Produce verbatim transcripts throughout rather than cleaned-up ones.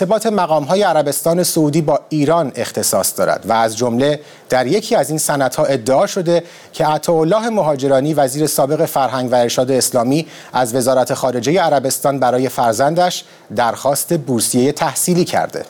ارتباط مقام‌های عربستان سعودی با ایران اختصاص دارد و از جمله در یکی از این سندها ادعا شده که عطاالله مهاجرانی وزیر سابق فرهنگ و ارشاد اسلامی از وزارت خارجه عربستان برای فرزندش درخواست بورسیه تحصیلی کرده.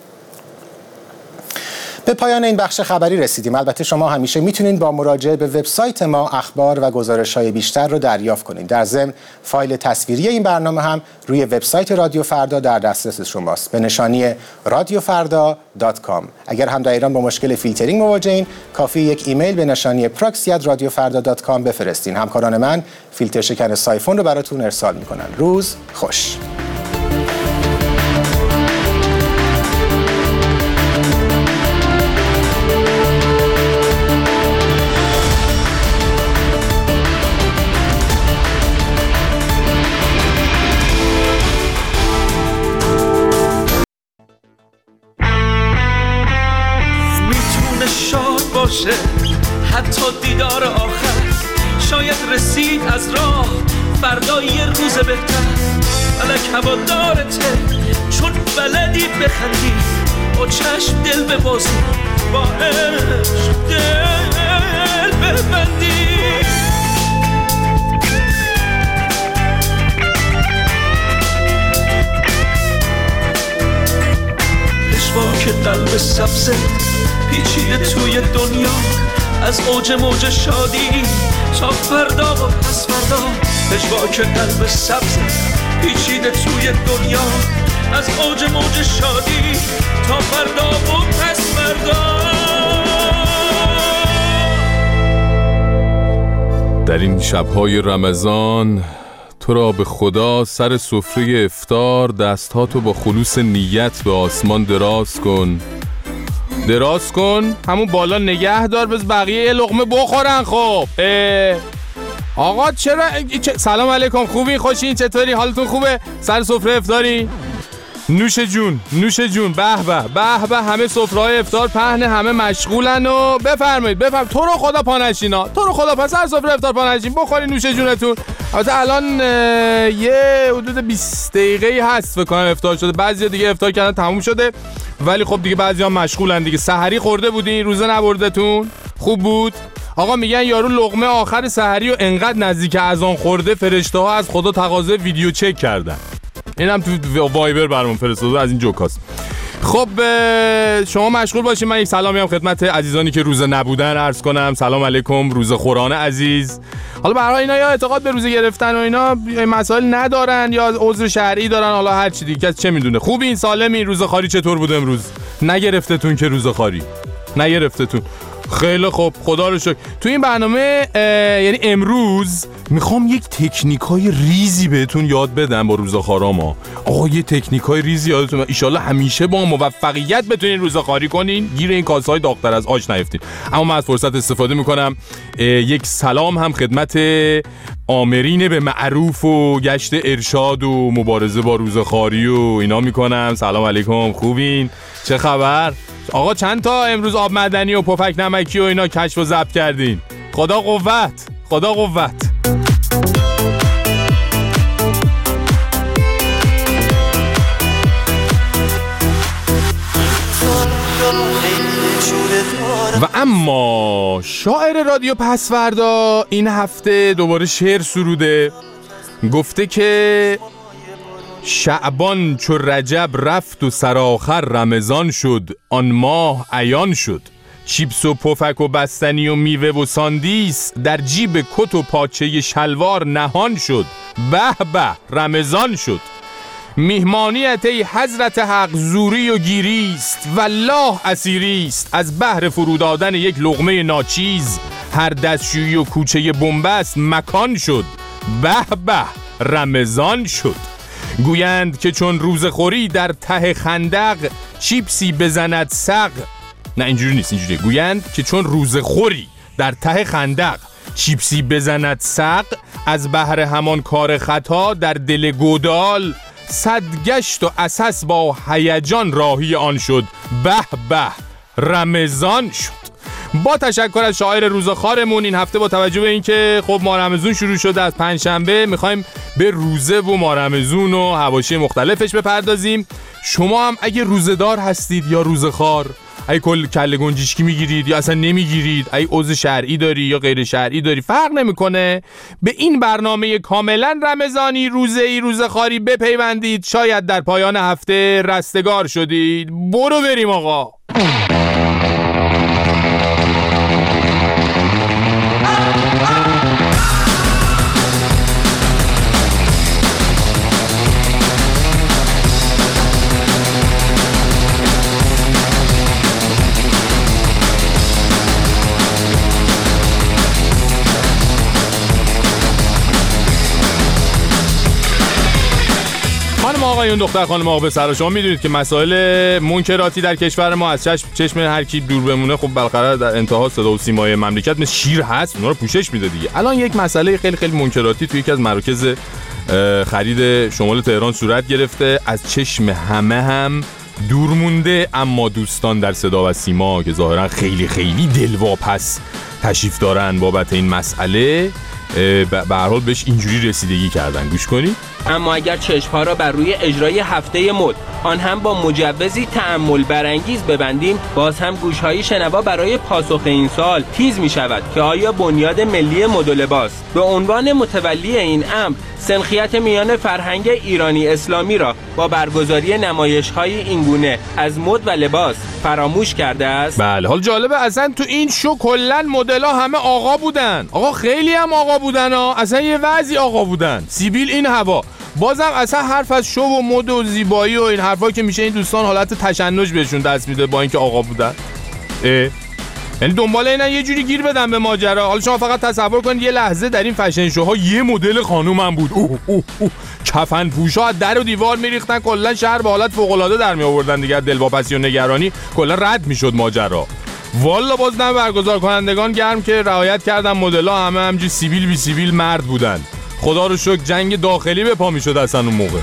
به پایان این بخش خبری رسیدیم. البته شما همیشه میتونید با مراجعه به وبسایت ما اخبار و گزارش‌های بیشتر رو دریافت کنید. در ضمن فایل تصویری این برنامه هم روی وبسایت رادیو فردا در دسترس شماست به نشانی رادیو فردا دات کام. اگر هم در ایران با مشکل فیلترینگ مواجهین، کافی یک ایمیل به نشانی پراکسی ات رادیو فردا دات کام بفرستین. همکاران من فیلتر شکن سایفون رو براتون ارسال میکنن. روز خوش. حتی دیدار آخر شاید رسید از راه فردا یه روز بهتر. فلک هوادارته چون بلدی بخندی، با چشم دل ببازی، با عشق دل ببندی. پشواک قلب سبزه پیچیده توی دنیا، از اوج موج شادی تا فردا و پس فردا. پشواک قلب سبز پیچیده توی دنیا، از اوج موج شادی تا فردا و پس فردا. در این شب‌های رمضان تو را به خدا سر سفره افطار دست‌هاتو با خلوص نیت به آسمان دراز کن. دراز کن همون بالا نگه دار، بز بقیه یه لقمه بخورن. خب آقا چرا سلام علیکم، خوبی؟ خوشین؟ چطوری؟ حالتون خوبه؟ سر سفره افطاری؟ نوش جون نوش جون. به به به به، همه سفره‌های افطار پهنه، همه مشغولن و بفرمایید بفرمایید. تو رو خدا پانشینا، تو رو خدا پس سر سفره افطار پانشین بخورین، نوش جونتون. البته الان یه حدود بیست دقیقه‌ای هست فکر کنم افطار شده. بعضیا دیگه افطار کردن تموم شده، ولی خب دیگه بعضیا مشغولن دیگه. سحری خورده بودین؟ روزه نبردتون؟ خوب بود؟ آقا میگن یارو لقمه آخر سحری و انقدر نزدیک اذان خورده فرشته ها از خدا تقاضای ویدیو چک کردن. اینم تو وایبر برامون فرستاده، از این جوکاست. خب شما مشغول باشین، من یک سلامی هم خدمت عزیزانی که روزه نبودن عرض کنم. سلام علیکم روزه خوران عزیز. حالا برای اینا یا اعتقاد به روزه گرفتن و اینا مسائل ندارن یا عذر شرعی دارن، حالا هر چی دیگه کس چه میدونه. خوبین؟ سالمین؟ روزه خواری چطور بود امروز؟ نگرفتتون که روزه خواری؟ نگرفتتون؟ خیلی خوب، خدا رو شکر. تو این برنامه یعنی امروز میخوام یک تکنیکای ریزی بهتون یاد بدم با روزه‌خوارا. آقا یه تکنیکای ریزی یادتون، ان شاءالله همیشه با موفقیت بتونین روزه‌خواری کنین، گیر این کاسه‌های داغ‌تر از آش نیفتین. اما من از فرصت استفاده میکنم یک سلام هم خدمت آمرین به معروف و گشت ارشاد و مبارزه با روزه‌خواری و اینا میکنم. سلام علیکم، خوبین؟ چه خبر؟ آقا چند تا امروز آب معدنی و پفک نمکی و اینا کشف و ضبط کردین؟ خدا قوت، خدا قوت. و اما شاعر رادیو پسوردا این هفته دوباره شعر سروده. گفته که شعبان چو رجب رفت و سرآخر رمضان شد، آن ماه عیان شد. چیپس و پفک و بستنی و میوه و ساندیس در جیب کت و پاچه شلوار نهان شد. به به رمضان شد. میهمانیت ای حضرت حق زوری و گیریست، والله اسیریست از بهر فرو دادن یک لقمه ناچیز. هر دستشویی و کوچه بنبست مکان شد. به به رمضان شد. گویند که چون روزخوری در ته خندق، چیپسی بزند سق. نه اینجوری نیست، اینجوری گویند که چون روزخوری در ته خندق، چیپسی بزند سق. از بهر همان کار خطا در دل گودال، صد گشت و اساس با هیجان راهی آن شد. به به رمضان شد. با تشکر از شاعر روزخوارمون این هفته با توجه به اینکه خب ماه رمضان شروع شده از پنجشنبه میخوایم به روزه و ماه رمضان و حواشی مختلفش بپردازیم. شما هم اگه روزه‌دار هستید یا روزخوار، ای کل کله گنجشکی میگیرید یا اصلا نمیگیرید، ای عضو شرعی داری یا غیر شرعی داری، فرق نمیکنه، به این برنامه کاملا رمضانی روزه‌ای روزخواری بپیوندید. شاید در پایان هفته رستگار شدید. برو بریم آقا. آقایون دختر خانم آقا پسر، شما میدونید که مسائل منکراتی در کشور ما از چشم چشم هر کی دور بمونه خب بالاخره در انتها صدا و سیمای مملکت مثل شیر هست، اونا رو پوشش میده دیگه. الان یک مسئله خیلی خیلی منکراتی توی یکی از مراکز خرید شمال تهران صورت گرفته، از چشم همه هم دور مونده، اما دوستان در صدا و سیما که ظاهرا خیلی خیلی دلواپس تشریف دارن بابت این مسئله به هر حال بهش اینجوری رسیدگی کردن. گوش کنید. اما اگر چشم‌ها را بر روی اجرای هفته مد، آن هم با مجوزی تأمل برانگیز ببندیم، باز هم گوش‌های شنوا برای پاسخ این سوال تیز می‌شود که آیا بنیاد ملی مد و لباس به عنوان متولی این امر سنخیت میان فرهنگ ایرانی اسلامی را با برگزاری نمایش‌های اینگونه از مد و لباس فراموش کرده است؟ بله، حال جالبه اصلا تو این شو کلا مدل‌ها همه آقا بودن. آقا خیلی هم آقا بودن ها، اصلا یه وضعی آقا بودن. سیبیل این هوا. بازم اصلا حرف از شو و مد و زیبایی و این حرفا که میشه این دوستان حالت تشنج بهشون دست میده با اینکه آقا بودن. اه یعنی دنبال اینن یه جوری گیر بدن به ماجرا. حالا شما فقط تصور کنید یه لحظه در این فشن شوها یه مدل خانوم هم بود، اوه اوه اوه کفن پوشا در و دیوار میریختن، کلا شهر به حالت فوق العاده در می آوردن دیگه. دلواپسی و نگرانی کلا رد میشد ماجرا. والا باز دم برگزار کنندگان گرم که رعایت کردن، مدل‌ها همه همجوری سیبیل بی سیبیل مرد بودن. خدا رو شکر جنگ داخلی به پا میشد اصلا اون موقع.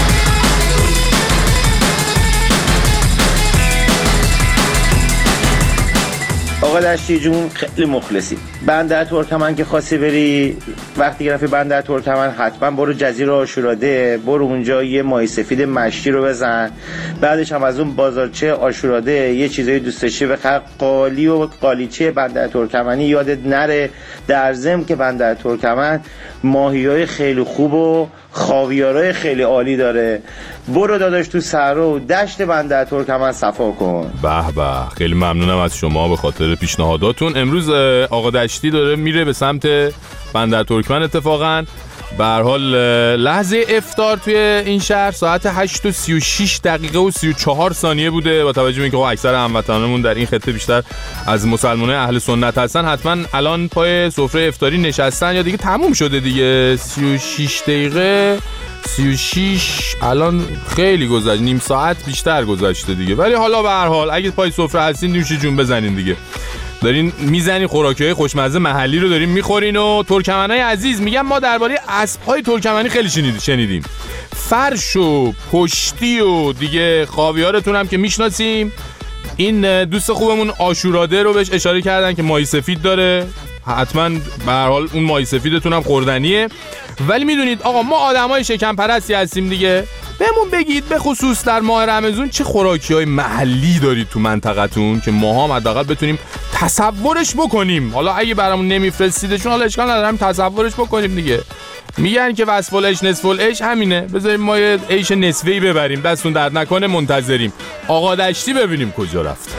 آقا دشتی جون خیلی مخلصی. بندر ترکمن که خواستی بری، وقتی که رفتی بندر ترکمن حتما برو جزیره عاشوراده، برو اونجا یه ماهی سفید مشکی رو بزن، بعدش هم از اون بازارچه عاشوراده یه چیزایی دوست داشتی بخر، قالی و قالیچه بندر ترکمنی یادت نره. در ضمن که بندر ترکمن ماهیای خیلی خوب و خاویارای خیلی عالی داره. برو داداش تو صحرا و دشت بندر ترکمن صفا کن. به به، خیلی ممنونم از شما به خاطر پیشنهاداتون. امروز آقا دشتی داره میره به سمت بندر ترکمن. اتفاقا به هر حال لحظه افطار توی این شهر ساعت هشت و سی و شش دقیقه و سی و چهار ثانیه بوده. با توجه به اینکه اکثر هموطنانمون در این خطه بیشتر از مسلمانای اهل سنت هستن، حتما الان پای سفره افطاری نشستن یا دیگه تموم شده دیگه. سی و شش دقیقه سی و شش الان خیلی گذشت، نیم ساعت بیشتر گذشته دیگه. ولی حالا به هر حال اگه پای سفره هستین نوش جون بزنین دیگه. دارین میزنین خوراکی‌های خوشمزه محلی رو دارین میخورین. و ترکمنای عزیز میگم ما درباره اسب‌های ترکمنی خیلی شنیدیم. فرش و پشتی و دیگه خاویارتون هم که میشناسیم. این دوست خوبمون عاشوراده رو بهش اشاره کردن که ماهی سفید داره، حتما به هر حال اون ماهی سفیدتون هم خوردنیه. ولی میدونید آقا ما آدمای شکم پرستی هستیم دیگه. بهمون بگید به خصوص در ماه رمضان چه خوراکی‌های محلی دارید تو منطقتون که ما هم حداقل بتونیم تصورش بکنیم. حالا اگه برامون نمیفرستیدشون حالا اشکال نداره، تصورش بکنیم دیگه. میگن که وصف العیش نصف العیش همینه. بذاریم ما یه عیش نصفه‌ای ببریم، دستون درد نکنه. منتظریم آقا دشتی ببینیم کجا رفت.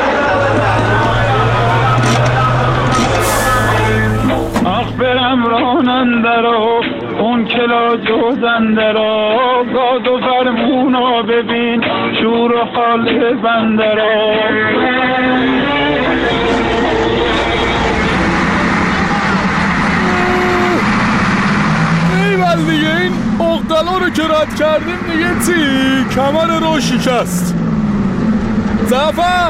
برم رانندرا اون کلا جوزندرا، گاز و فرمونا ببین شور و حال بندرا. ایول دیگه این اغدلا رو که رد کردیم دیگه تی کمر رو شکست. زعفر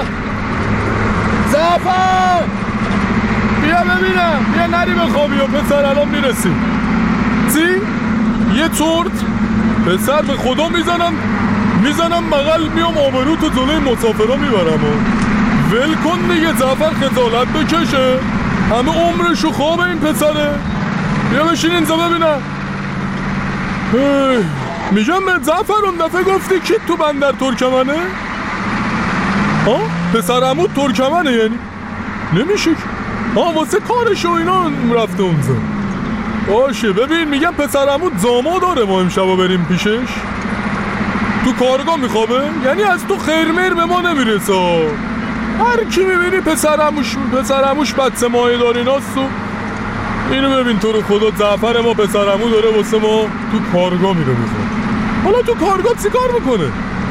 زعفر بیا ببینم، بیا نری بخوابی و پسر الان میرسیم. چی؟ یه تورت؟ پسر به خدا میزنم میزنم بغل میام آبرو تو جلوی مسافرها میبرم. ول کن دیگه جعفر، خجالت بکشه، همه عمرشو خواب این پسره. بیا بشین اینجا ببینم. میگم به جعفر اون دفعه گفتی کی تو بندر ترکمنه؟ ها؟ پسر عمود ترکمنه یعنی؟ نمیشه که. ها واسه کارش و اینا رفته اونجا. باشه ببین، میگم پسر عمود زاما داره، ما امشبا بریم پیشش. تو کارگاه میخوابه؟ یعنی از تو خیرمیر به ما نمیرسه. هر کی میبینی پسر عموش پسر عموش بچه مایه داره ایناست. و اینو ببین تو رو خدا، جعفر ما پسر عمو داره واسه ما تو کارگاه میره میخواد. حالا تو کارگاه چی کار میکنه؟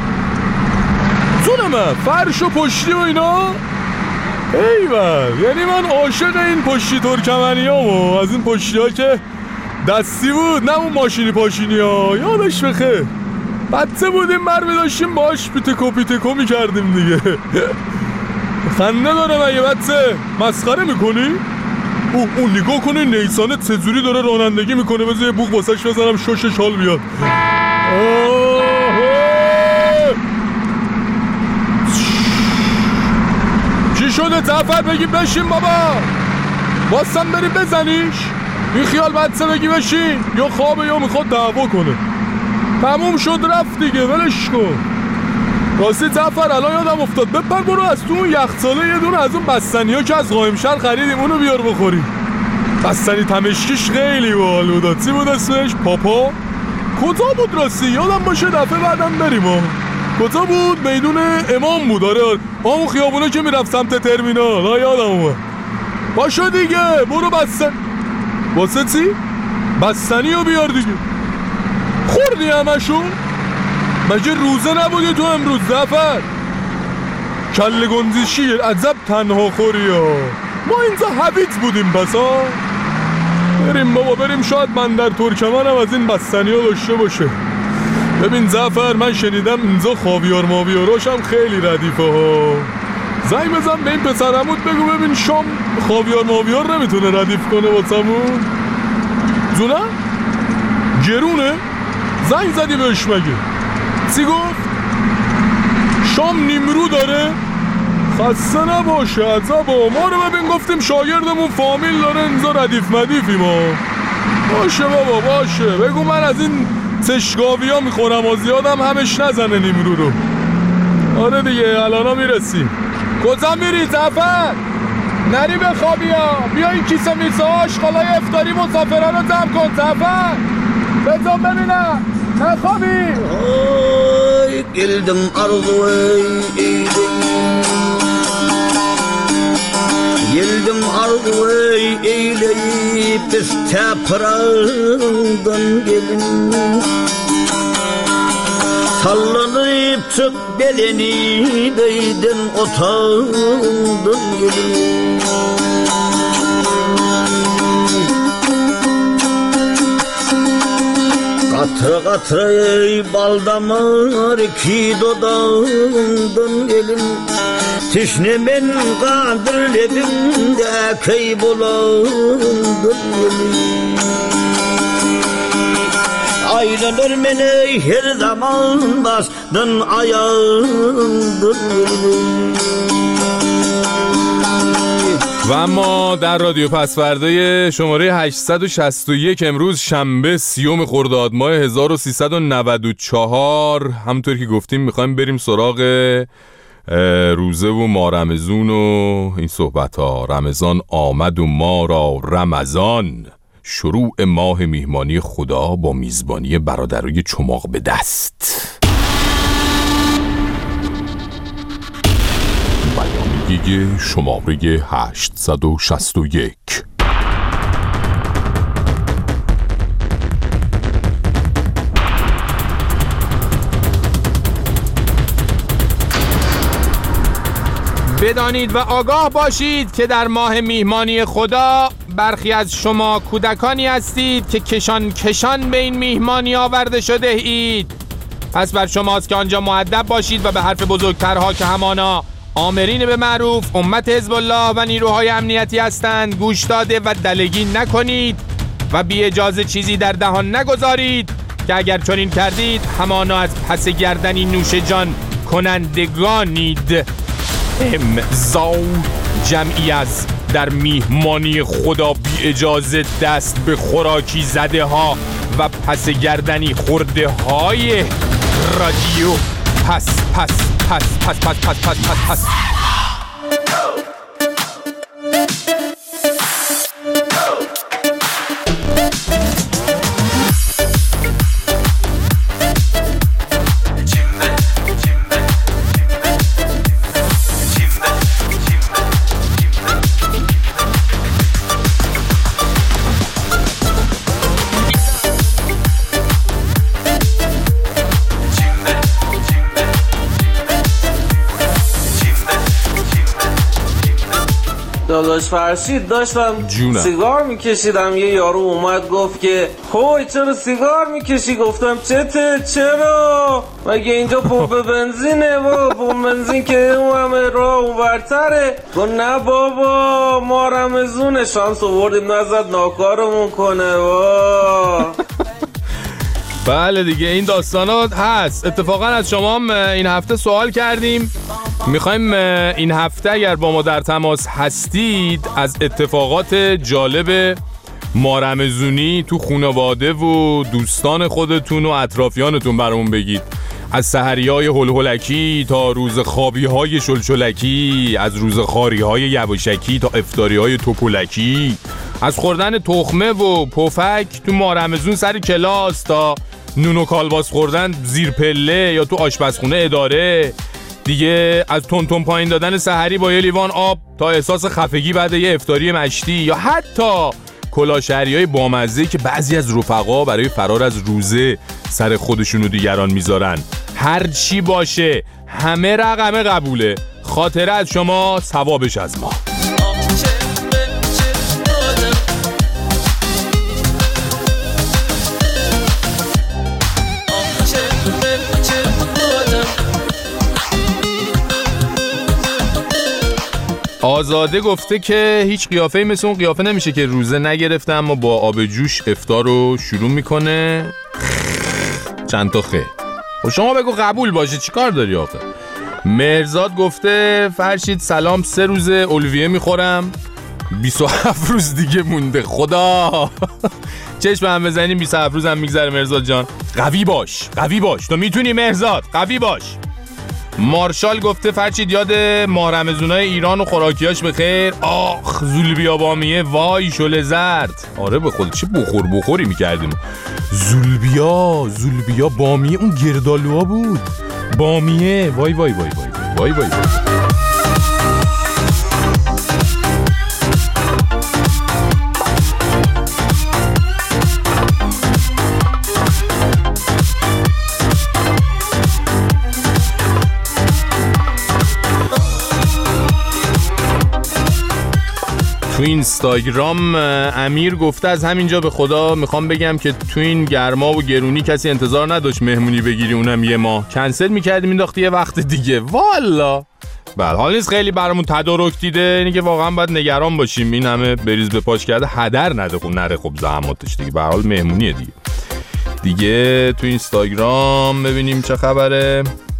جونمه فرش و پشتی و اینا. ایول، یعنی من عاشق این پشتی ترکمنی ها و از این پشتی ها که دستی بود، نه اون ماشینی پاشینی ها. یادش بخیر بچه بودیم بر میداشتیم باش پیتکو پیتکو میکردیم دیگه. خنده داره مگه بچه؟ مسخره میکنی؟ او اون نگاه کنه نیسانه چجوری داره رانندگی میکنه. بذار یه بوق واسش بزنم شوشش حال بیاد. چی شده جعفر؟ بگی بشین بابا، باستم بری بزنیش؟ بی خیال بچه بگی بشین، یا خوابه یا میخواد دعوا کنه. تموم شد رفت دیگه، ولش کن. راستی جعفر الان یادم افتاد، بپر برو از تو اون یخچاله یه دونه از اون بستنی ها که از قائمشهر خریدیم اونو بیار بخوری. بستنی تمشکیش خیلی باحال بود. چی بود اسمش؟ پاپا؟ کجا بود راستی؟ یادم باشه دفعه بعدم بریم ها. کجا بود؟ میدون امام بود. آره همون خیابونه که میرفت سمت ترمینال. ها یادم اومد. باشه دیگه برو بستن. واسه چی؟ بستنی رو بیار دیگه. خوردی همشون؟ مگه روزه نبودی تو امروز جعفر؟ کله گنزی شیر عجب تنها خوری ها. ما اینجا حبیت بودیم پس ها. بریم بابا بریم، شاید من در ترکمن هم از این بستنی ها داشته باشه. ببین جعفر، من شنیدم اینجا خاویار ماویاراش هم خیلی ردیفه ها. زنگ بزن به این پسرموت بگو ببین شام خاویار ماویار نمیتونه ردیف کنه واسمون. جونه؟ گرونه؟ زنگ زدی بهش مگه؟ چی گفت؟ شام نیمرو داره؟ خسته نباشه عذابا. ما رو ببین گفتیم شاگردمون فامیل داره اینجا ردیف مدیفی ما. باشه بابا باشه، بگو من از این تشگاوی ها میخورم و زیادم همش نزنه نیمرو رو. آره دیگه الانا میرسیم. کجا میری جعفر؟ نری بخوابی ها. بیا این کیسه میسه ها آشغالای افطاری مسافران رو جمع کن جعفر. بزن ببینم نخوابی. آی گلدم ارضوی ایدم Geldim arzuy eyleyip isteprağdan gelin Sallanıp çık beleni değdin otağından gelin Katı katı bal damar ki dodağından gelin Tişnemin kadirlerimde kaybolandım gelin Aylanır beni her zaman bastın ayağımdır gelin و اما در رادیو پسورده‌ی شماره هشتصد و شصت و یک امروز شنبه سیوم خرداد ماه هزار و سیصد و نود و چهار همونطور که گفتیم میخوایم بریم سراغ روزه و ما رمزون و این صحبت ها. رمضان آمد و ما را رمضان، شروع ماه میهمانی خدا با میزبانی برادرای چماق به دست. بیانیه شماره هشتصد و شصت و یک. بدانید و آگاه باشید که در ماه میهمانی خدا برخی از شما کودکانی هستید که کشان کشان به این میهمانی آورده شده اید. پس بر شماست که آنجا مؤدب باشید و به حرف بزرگترها که همانا آمرین به معروف امت حزب الله و نیروهای امنیتی هستند گوش داده و دلگی نکنید و بی اجازه چیزی در دهان نگذارید که اگر چنین کردید همانا از پس گردنی نوش جان کنندگانید. امضا جمعی از در میهمانی خدا بی اجازه دست به خوراکی زده ها و پس گردنی خورده های رادیو. پس پس پس پس پس پس پس پس پس داداش فرشید داشتم جونم. سیگار میکشیدم، یه یارو اومد گفت که هوی چرا سیگار میکشی؟ گفتم چته؟ چرا؟ مگه اینجا پمپ بنزینه؟ با پمپ بنزین که اون همه راه اونورتره. گفت نه بابا ما رمزونه، شانس آوردیم نزد ناکارمون کنه. با بله دیگه این داستانات هست. اتفاقا از شما هم این هفته سوال کردیم، میخوایم این هفته اگر با ما در تماس هستید از اتفاقات جالب مارمزونی تو خانواده و دوستان خودتون و اطرافیانتون برامون بگید. از سحریای هلهلکی تا روز خوابیهای شلشلکی، از روز خاریهای یواشکی تا افطاریهای توپولکی، از خوردن تخمه و پفک تو مارمزون سر کلاس تا نون و کالباس خوردن زیر پله یا تو آشپزخونه اداره دیگه، از تون تون پایین دادن سحری با یه لیوان آب تا احساس خفگی بعد یه افطاری مشتی، یا حتی کلاشهریای بامزه که بعضی از رفقا برای فرار از روزه سر خودشون و دیگران میذارن. هر چی باشه همه رقم قبوله. خاطره از شما، ثوابش از ما. آزاده گفته که هیچ قیافه‌ای مثل اون قیافه نمیشه که روزه نگرفته اما با آب جوش افطار رو شروع میکنه. چند تا خیر. خب شما بگو قبول باشه، چیکار داری آخه؟ مرزاد گفته فرشید سلام، سه روزه اولویه میخورم، بیست و هفت روز دیگه مونده. خدا چشم هم بزنیم، بیست و هفت روز هم میگذره. مرزاد جان قوی باش، قوی باش، تو میتونی مرزاد، قوی باش. مارشال گفته فرشید یاد ماه رمضونای ایران و خوراکیاش بخیر. آخ زولبیا بامیه، وای شله زرد. آره به خود چه بخور بخوری میکردیم. زولبیا زولبیا بامیه، اون گردالوها بود. بامیه وای وای وای وای وای وای, وای. تو اینستاگرام امیر گفته از همینجا به خدا میخوام بگم که تو این گرما و گرونی کسی انتظار نداشت مهمونی بگیری، اونم یه ماه کنسل میکردیم مینداختی یه وقت دیگه. والا بله حال نیست خیلی برامون تدارک دیده، اینی که واقعا باید نگران باشیم این همه بریز به پاش کرده هدر نده. خب نره خب زحماتش دیگه، به هر حال مهمونیه دیگه. دیگه تو اینستاگرام ببینیم چه خبره.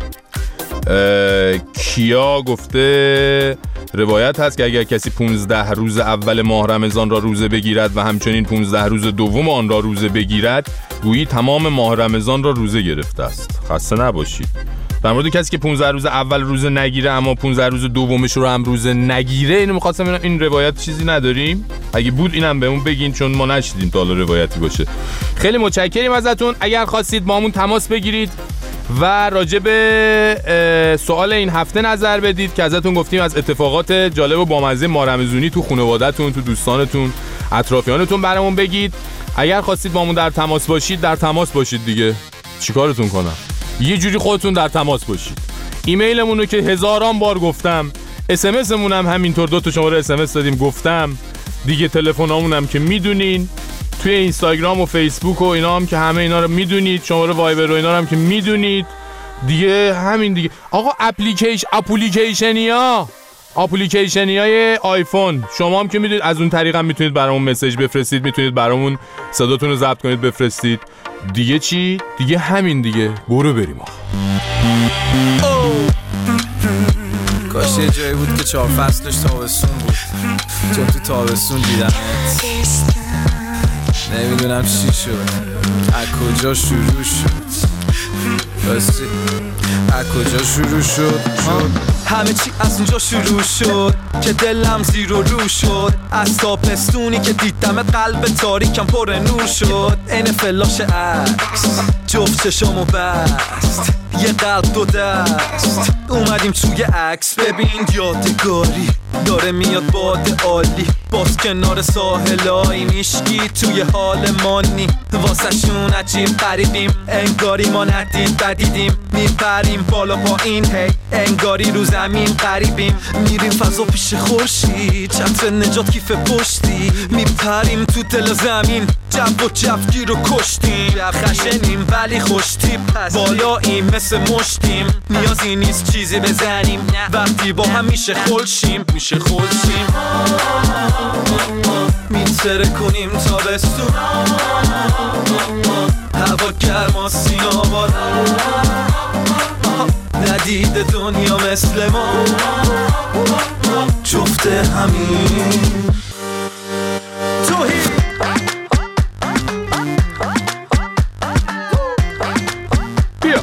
کیا گفته روایت هست که اگر کسی پونزده روز اول ماه رمضان را روزه بگیرد و همچنین پونزده روز دوم آن را روزه بگیرد گویی تمام ماه رمضان را روزه گرفته است. خسته نباشید. در مورد کسی که پونزده روز اول روزه نگیره اما پونزده روز دومش رو هم روزه نگیره، اینو می‌خواستم ببینم این روایت چیزی نداریم؟ اگه بود اینم بهمون بگین چون ما نشدیم تا حالا روایتی باشه. خیلی متشکریم ازتون. اگر خواستید با همون تماس بگیرید و راجع به سوال این هفته نظر بدید که ازتون گفتیم از اتفاقات جالب و بامزه مارمزونی تو خانواده‌تون، تو دوستانتون، اطرافیانتون برامون بگید. اگر خواستید با همون در تماس باشید در تماس باشید دیگه. چیکارتون کنم؟ یه جوری خودتون در تماس باشید. ایمیلمون رو که هزاران بار گفتم، اس ام اس مون هم همینطور، دو تا شماره اس ام اس دادیم گفتم دیگه. تلفنامون هم که میدونین، توی اینستاگرام و فیسبوک و اینا هم که همه اینا رو میدونید، شماره وایبر و اینا رو هم که میدونید دیگه. همین دیگه آقا. اپلیکیشن اپلیکیشنیا اپلیکیشنیای آیفون شما هم که میدونید از اون طریق هم میتونید برامون مسیج بفرستید، میتونید برامون صداتون رو ضبط کنید بفرستید. دیگه چی؟ دیگه همین دیگه. برو بریم آقا. کاش همیشه یه جایی بود که چهار فصلش تابستون بود، چون تو تابستون دیدمت. نمیدونم چی شد، از کجا شروع شد، راستی از کجا شروع شد شد همه چی از اونجا شروع شد که دلم زیر و رو شد. از تابستونی که دیدم قلب تاریکم پر نور شد. این فلاش عکس جفت چشامو بست، یه قلب دو دست، اومدیم توی عکس ببین یادگاری داره میاد باد عالی. باز کنار ساحلای میشکی توی حال مانی، واسه شون عجیب قریبیم انگاری ما ندید بدیدیم. میپریم بالا پایین هی انگاری رو زمین قریبیم. میریم فضا پیش خورشید چتر نجات کیف پشتی. میپریم تو دل زمین جو و جفگی رو کشتیم. خشنیم ولی خوشتیپ بالاییم مثل مشتیم. نیازی نیست چیزی بزنیم وقتی با هم میشه خلشیم میشه خلشیم. میتره کنیم تابستون، هوا گرم و سیناباد، ندید دنیا مثل ما جفت همین توهی. بیا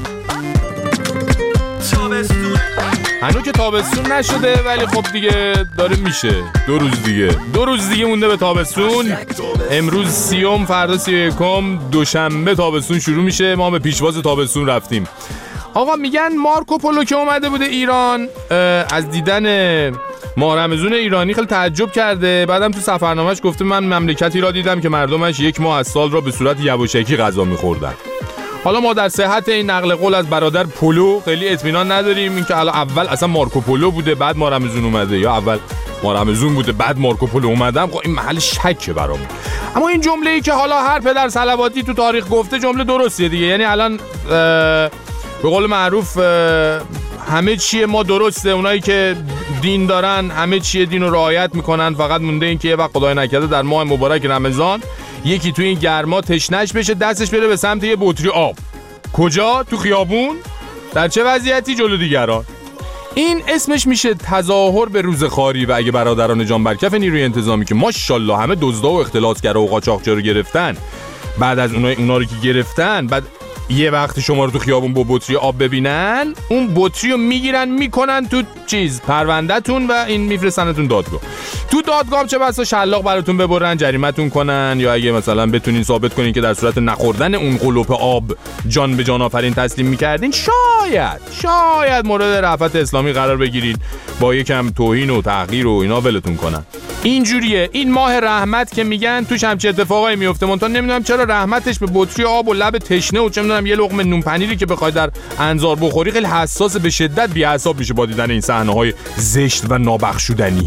هنوز که تابستون نشده ولی خب دیگه داره میشه. دو روز دیگه دو روز دیگه مونده به تابستون. امروز سیوم، فردا سی و یکم، دوشنبه تابستون شروع میشه. ما به پیشواز تابستون رفتیم. آقا میگن مارکو پولو که اومده بوده ایران از دیدن ماه رمضون ایرانی خیلی تعجب کرده. بعدم تو سفرنامه‌اش گفته من مملکتی را دیدم که مردمش یک ماه از سال را به صورت یواشکی غذا می‌خوردن. حالا ما در صحت این نقل قول از برادر پولو خیلی اطمینان نداریم، اینکه حالا اول اصلا مارکو پولو بوده بعد ماه رمضون اومده یا اول ماه رمضون بوده بعد مارکو پولو اومدم. خب این محل شکه برام. اما این جمله‌ای که حالا هر پدر صلواتی تو تاریخ گفته جمله درستیه دیگه. یعنی الان به قول معروف همه چیه ما درسته، اونایی که دین دارن همه چیه دین رو رعایت میکنن. فقط مونده این که یه وقت خدای نکرده در ماه مبارک رمضان یکی توی این گرما تشنش بشه دستش بره به سمت یه بطری آب. کجا؟ تو خیابون؟ در چه وضعیتی؟ جلو دیگران. این اسمش میشه تظاهر به روزخواری. و اگه برادران جانبرکف نیروی انتظامی که ماشاءالله همه دزدا و اختلاسگرا و قاچاقچی رو گرفتن، بعد از اونای اونا رو که گرفتن بعد یه وقت شما رو تو خیابون با بطری آب ببینن، اون بطری رو میگیرن میکنن تو چیز پروندهتون و این میفرستنتون دادگاه. تو دادگاه چه بسا شلاق براتون ببرن، جریمتون کنن، یا اگه مثلا بتونین ثابت کنین که در صورت نخوردن اون قلوپ آب جان به جان آفرین تسلیم میکردین، شاید شاید مورد رأفت اسلامی قرار بگیرید، با یکم توهین و تحقیر و اینا ولتون کنن. اینجوریه. این ماه رحمت که میگن توش همچین اتفاقایی میفته. من تا نمیدونم چرا رحمتش به بطری آب و لب تشنه و چه میدونم یه لقمه نون پنیری که بخوای در انظار بخوری خیلی حساس به شدت بی‌حساب میشه با دیدن این صحنه‌های زشت و نابخشودنی.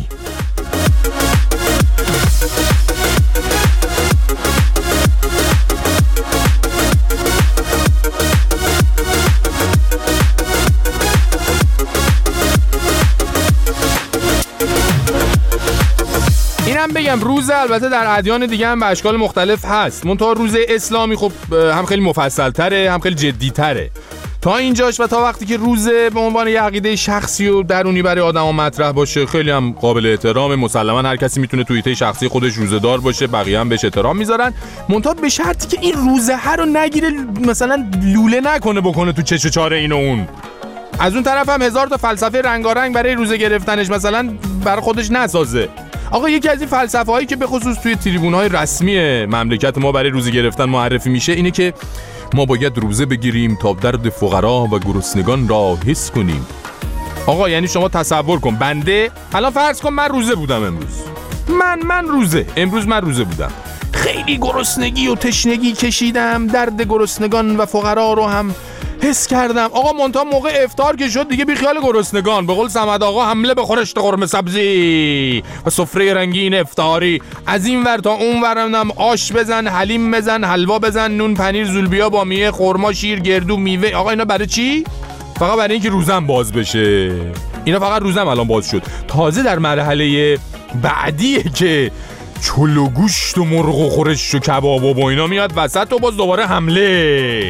اینم بگم روز البته در ادیان دیگه هم به اشکال مختلف هست، منتها روز اسلامی خب هم خیلی مفصل تره هم خیلی جدی تره تا اینجاش. و تا وقتی که روز به عنوان یه عقیده شخصی و درونی برای آدم‌ها مطرح باشه خیلی هم قابل احترام. مسلماً هر کسی میتونه توییته شخصی خودش روزه‌دار باشه، بقیه هم بهش احترام میذارن، منتها به شرطی که این روزه ها رو نگیره مثلا لوله نکنه بکنه تو چش و چاره این و اون. از اون طرف هم هزار تا فلسفه رنگارنگ برای روزه گرفتنش مثلا برای خودش نسازه. آقا یکی از این فلسفه هایی که به خصوص توی تریبون‌های رسمی مملکت ما برای روزه گرفتن معرفی میشه اینه که ما باید روزه بگیریم تا درد فقرا و گرسنگان را حس کنیم. آقا یعنی شما تصور کن بنده الان فرض کن من روزه بودم امروز، من من روزه امروز من روزه بودم، خیلی گرسنگی و تشنگی کشیدم، درد گرسنگان و فقرا رو هم حس کردم. آقا منتها موقع افطار که شد دیگه بی خیال گرسنگان، به قول صمد آقا حمله به خورشت قرمه سبزی و سفره رنگین افطاری، از این ور تا اون ورم آش بزن، حلیم بزن، حلوا بزن، نون پنیر زولبیا با میوه، خرما، شیر، گردو، میوه. آقا اینا برای چی؟ فقط برای اینکه روزم باز بشه. اینا فقط روزم الان باز شد. تازه در مرحله بعدیه که چلو گوشت و مرغ و خورش و کباب و اینا میاد وسط و باز دوباره حمله.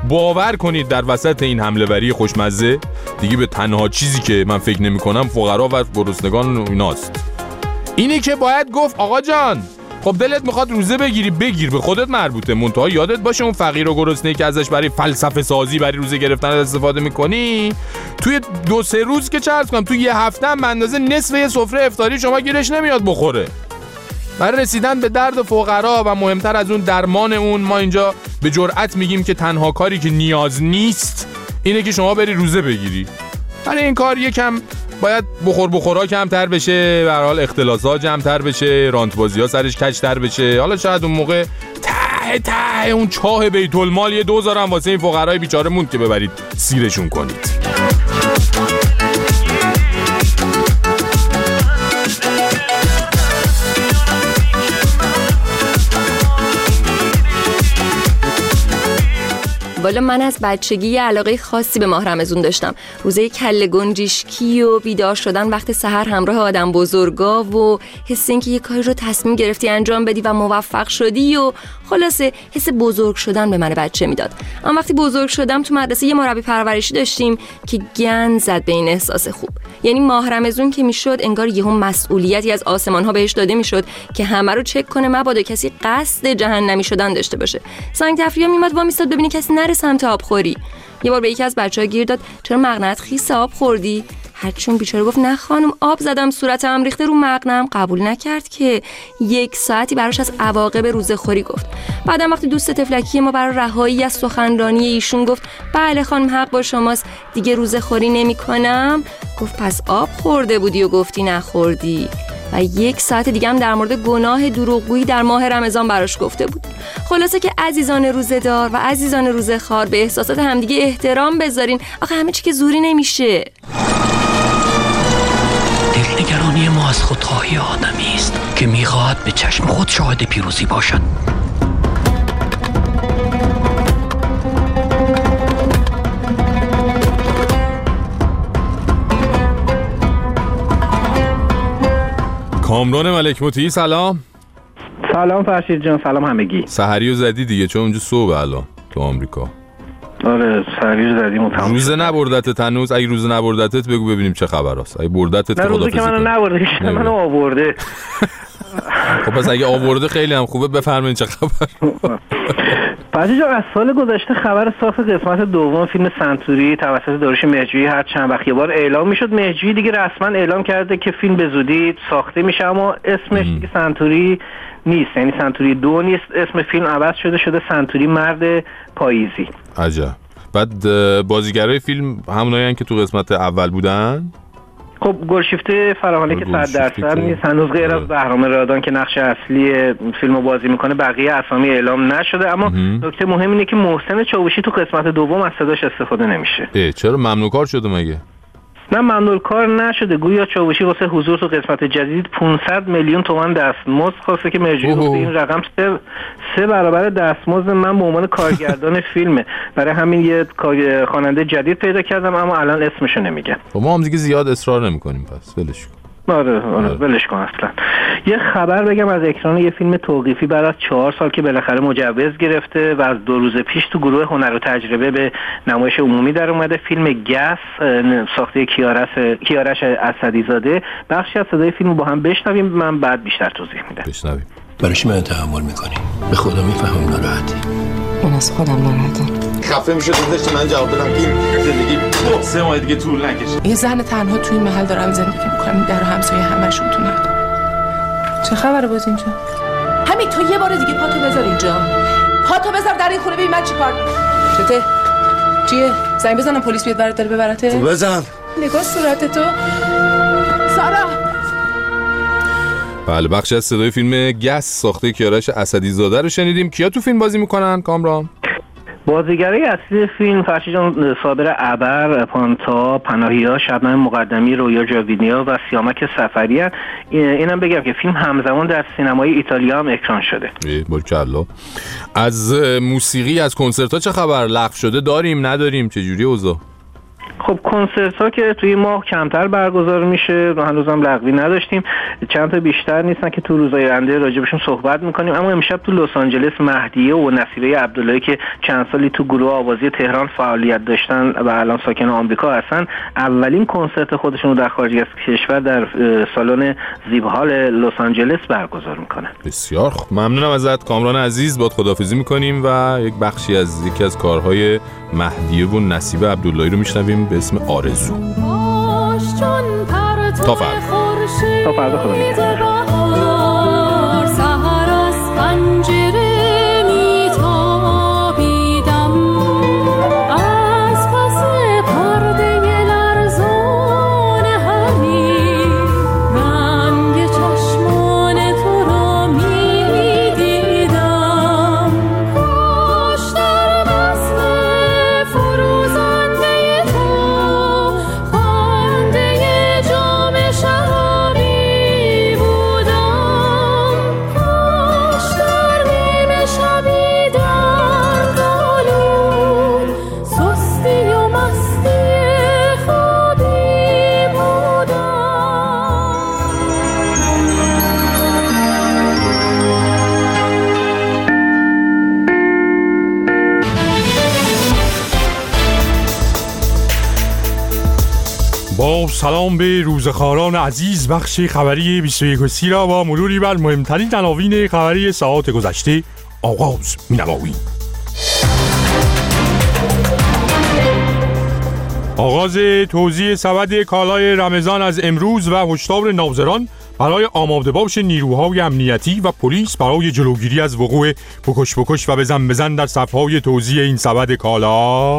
باور کنید در وسط این حمله وری خوشمزه دیگه به تنها چیزی که من فکر نمی کنم فقرا و گرسنگان ایناست. اینی که باید گفت آقا جان خب دلت میخواد روزه بگیری بگیر، به خودت مربوطه، منتها یادت باشه اون فقیر و گرسنه‌ای که ازش برای فلسفه سازی برای روزه گرفتن استفاده میکنی توی دو سه روز که چه عرض کنم توی یه هفته هم اندازه نصف یه سفره افطاری شما گیرش نمیاد بخوره. برای رسیدن به درد فقرا و مهمتر از اون درمان اون ما اینجا به جرئت میگیم که تنها کاری که نیاز نیست اینه که شما بری روزه بگیری. برای این کار یکم باید بخور بخورا کمتر بشه، به هر حال اختلاس‌ها جمع‌تر بشه، رانت‌بازی‌ها سرش کج‌تر بشه. حالا شاید اون موقع ته ته اون چاه بیت المال یه دوزار هم واسه این فقرای بیچاره موند که ببرید سیرشون کنید. والا من از بچگی علاقه خاصی به ماه رمضان داشتم. روزه کله گنجشکی و بیدار شدن وقت سحر همراه آدم بزرگا و حس این که یه کاری رو تصمیم گرفتی انجام بدی و موفق شدی و خلاصه حس بزرگ شدن به من بچه میداد. اما وقتی بزرگ شدم تو مدرسه یه مربی پرورشی داشتیم که گند زد به این احساس خوب. یعنی ماه رمضان که میشد انگار یهو مسئولیتی از آسمان ها بهش داده میشد که همه رو چک کنه مبادا کسی قصد جهنمی شدن داشته باشه. سنگ تفریحا میومد وا میستاد ببینه کسی نره سمت آبخوری. یه بار به یکی از بچه‌ها گیر داد چرا مقنعت خیس آب خوردی؟ هرچون بیچاره گفت نه خانم آب زدم صورتم ریخته رو مقنعم. قبول نکرد که یک ساعتی براش از عواقب روزه‌خوری گفت. بعدم وقتی دوست تفلکی ما برای رهایی از سخنرانی ایشون گفت بله خانم حق با شماست دیگه روزه‌خوری نمی‌کنم، گفت پس آب خورده بودی و گفتی نخوردی. و یک ساعت دیگه هم در مورد گناه دروغگویی در ماه رمضان براش گفته بود. خلاصه که عزیزان روزه‌دار و عزیزان روزه‌خوار به احساسات همدیگه احترام بذارین. آخه همه چی که زوری نمیشه. دلنگرانی ما از خودخواهی آدمی است که میخواهد به چشم خود شاهد پیروزی باشد. کامران ملک مطیعی سلام. سلام فرشید جان، سلام همگی. سحریو زدی دیگه چون اونجا صبح الان تو آمریکا. آره سحریو زدیم و تمام. روزه نبردتت هنوز؟ اگه روزه نبردتت بگو ببینیم چه خبر است. اگه بردتت نه روزه که منو نبرده که منو آورده. خب پس اگه آورده خیلی هم خوبه، بفرمایید چه خبر. فرشید جان از سال گذشته خبر ساخت قسمت دوم فیلم سنتوری توسط داریوش مهرجویی هر چند وقت یه بار اعلام میشد. مهرجویی دیگه رسما اعلام کرده که فیلم به زودی ساخته میشه اما اسمش دیگه سنتوری نیست، یعنی سنتوری دو نیست، اسم فیلم عوض شده شده سنتوری مرد پاییزی. عجب. بعد بازیگرای فیلم همونایی که تو قسمت اول بودن؟ خب گلشیفته فراهانی که صد درصد نیست، هنوز غیر از بهرام رادان که نقش اصلی فیلمو بازی میکنه بقیه اسامی اعلام نشده. اما نکته مهم اینه که محسن چاوشی تو قسمت دوم از صداش استفاده نمیشه. اه چرا ممنوع کار شده مگه؟ نه ممنوع کار نشده، گویا چاوشی واسه حضور تو قسمت جدید پانصد میلیون تومان دستمزد خواسته که مهرجویی گفته این رقم سه سه برابر دستمزد من به عنوان کارگردان فیلمه، برای همین یه خواننده جدید پیدا کردم اما الان اسمشو نمیگم. ما هم دیگه زیاد اصرار نمی‌کنیم پس ولش کن. آره آره ولش کن. اصلا یه خبر بگم از اکران یه فیلم توقیفی بعد از چهار سال که بالاخره مجوز گرفته و از دو روز پیش تو گروه هنر و تجربه به نمایش عمومی در اومده. فیلم گس ساخته کیارش کیارش اسدی‌زاده. بخشی از صدای فیلمو با هم بشنویم، من بعد بیشتر توضیح میدم. بشنویم. برای چی من تحمل میکنی؟ به خدا میفهمم ناراحتی. من از خودم ناراحتم. خفه میشه گذاشت من جواب بدم که زندگی دو سه ماه دیگه طول نکشه. یه زن تنها توی این محل دارم زندگی میکنم، در همسایه همشون تو نه. چه خبره باز اینجا؟ همین تو یه بار دیگه پاتو بذار اینجا. پاتو بذار در این خونه ببین من چیکار. چته؟ چیه؟ زنگ بزنم پلیس بیاد برات ببرته؟ بزن. نگاه صورت تو. سارا. بله بخشی از صدای فیلم گس ساخته کیارش اسدی‌زاده رو شنیدیم. کیا تو فیلم بازی میکنن کامران؟ بازیگرای اصلی فیلم فرشید جان صابر ابر، پانتا، پناهی‌ها، شبنم مقدمی، رویا جاویدنیا و سیامک سفری. اینم بگم که فیلم همزمان در سینمای ایتالیا هم اکران شده. باریکلا. از موسیقی از کنسرت‌ها چه خبر؟ لغو شده داریم نداریم چه جوری اوضاع؟ خب کنسرت ها که توی ماه کمتر برگزار میشه و هنوزم لغوی نداشتیم، چند تا بیشتر نیستن که تو روزهای آینده راجبشون صحبت میکنیم. اما امشب تو لس آنجلس مهدیه و نصیبه عبداللهی که چند سالی تو گروه آوازی تهران فعالیت داشتن و الان ساکن آمریکا هستن، اولین کنسرت خودشون رو در خارج از کشور در سالن زیب هال لس آنجلس برگزار میکنن. بسیار خوب، ممنونم ازت کامران عزیز. باهات خداحافظی میکنیم و یک بخشی از یکی از کارهای مهدیه و نصیبه عبداللهی رو میشنویم به اسم آرزو. تا فردا. تا فردا خدا نگهدار. با سلام به روزخواران عزیز، بخش خبری بیست و یک سی را با مروری بر مهمترین عناوین خبری ساعات گذشته آغاز می‌نماییم. آغاز توزیع سبد کالای رمضان از امروز و هشدار ناظران برای آماده باش نیروهای امنیتی و پلیس برای جلوگیری از وقوع بکش بکش و بزن بزن در صف‌های توزیع این سبد کالا.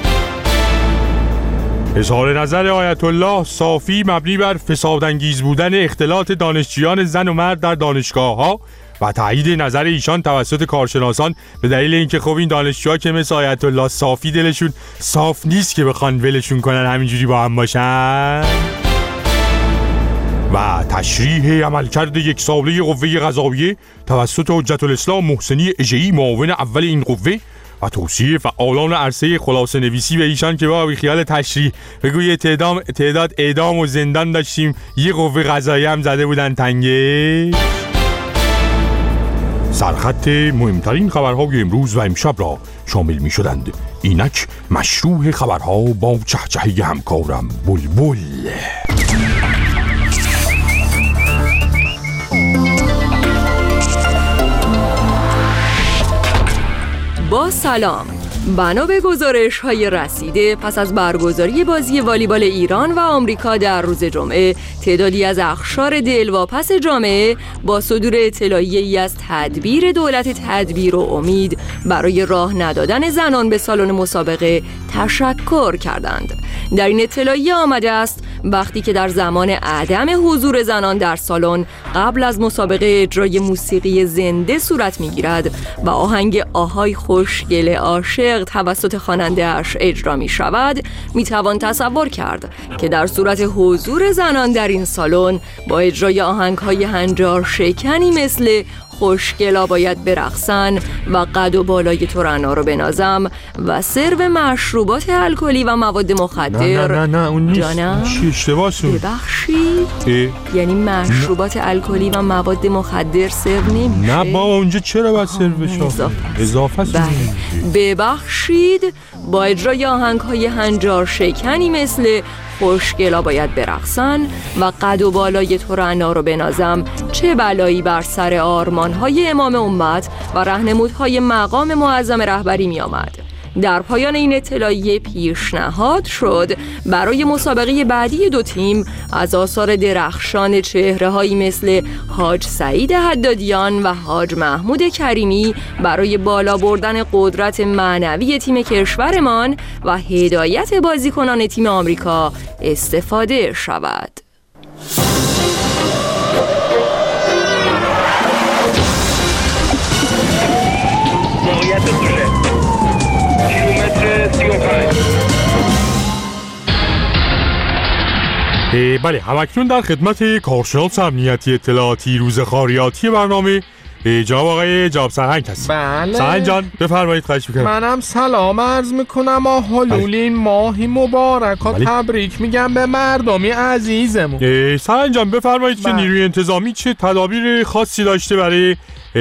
اظهار نظر آیت الله صافی مبنی بر فسادانگیز بودن اختلاط دانشجویان زن و مرد در دانشگاه‌ها و تایید نظر ایشان توسط کارشناسان به دلیل اینکه خب این دانشجوها که مثل آیت الله صافی دلشون صاف نیست که بخوان ولشون کنن همینجوری با هم باشن. و تشریح عملکرد یک ساله قوه قضاییه توسط حجت الاسلام محسنی اژه‌ای معاون اول این قوه و توصیه فعالان عرصه خلاصه نویسی به ایشان که با خیال تشریح بگو یه تعداد تعداد اعدام و زندان داشتیم، یه قوه قضاییه هم زده بودن تنگه. سرخط مهمترین خبرهای امروز و امشب را شامل می شدند. اینک مشروع خبرها با چهچهه همکارم بلبل. با سلام. بنا به گزارش‌های رسیده پس از برگزاری بازی والیبال ایران و آمریکا در روز جمعه، تعدادی از اقشار دلواپس جامعه با صدور اطلاعیه‌ای از تدبیر دولت تدبیر و امید برای راه ندادن زنان به سالن مسابقه تشکر کردند. در این اطلاعیه آمده است وقتی که در زمان عدم حضور زنان در سالن قبل از مسابقه اجرای موسیقی زنده صورت می‌گیرد و آهنگ آهای خوشگل عاشق توسط خواننده اش اجرا می شود، می توان تصور کرد که در صورت حضور زنان در این سالن با اجرای آهنگ های هنجار شکنی مثل خوشگلا باید برقصن و قد و بالای ترنا رو بنازم و سرو مشروبات الکلی و مواد مخدر. نه نه نه اون نیست. جانم چی اشتباهه؟ ببخشید یعنی مشروبات الکلی و مواد مخدر سرو نمیشه؟ نه بابا اونجا چرا باید سرو بشه؟ اضافه است. ببخشید با اجرای آهنگ های هنجار شکنی مثل خوشگلا باید برقصن و قد و بالای ترنا رو بنازم چه بلایی بر سر آرمان‌های امام امت و راهنمودهای مقام معظم رهبری می آمد. در پایان این اطلاعیه پیشنهاد شد برای مسابقه بعدی دو تیم از آثار درخشان چهره‌هایی مثل حاج سعید حدادیان و حاج محمود کریمی برای بالا بردن قدرت معنوی تیم کشورمان و هدایت بازیکنان تیم آمریکا استفاده شود. بله، همکنون در خدمت کارشناس امنیتی اطلاعاتی روزخواریاتی برنامه جناب آقای جاب سرهنگ هستم. بله سرهنگ جان بفرمایید، خواهش میکنم. منم سلام عرض میکنم و حلول این ماهی مبارک و تبریک میگم به مردمی عزیزمون. سرهنگ جان بفرمایید که نیروی انتظامی چه تدابیر خاصی داشته برای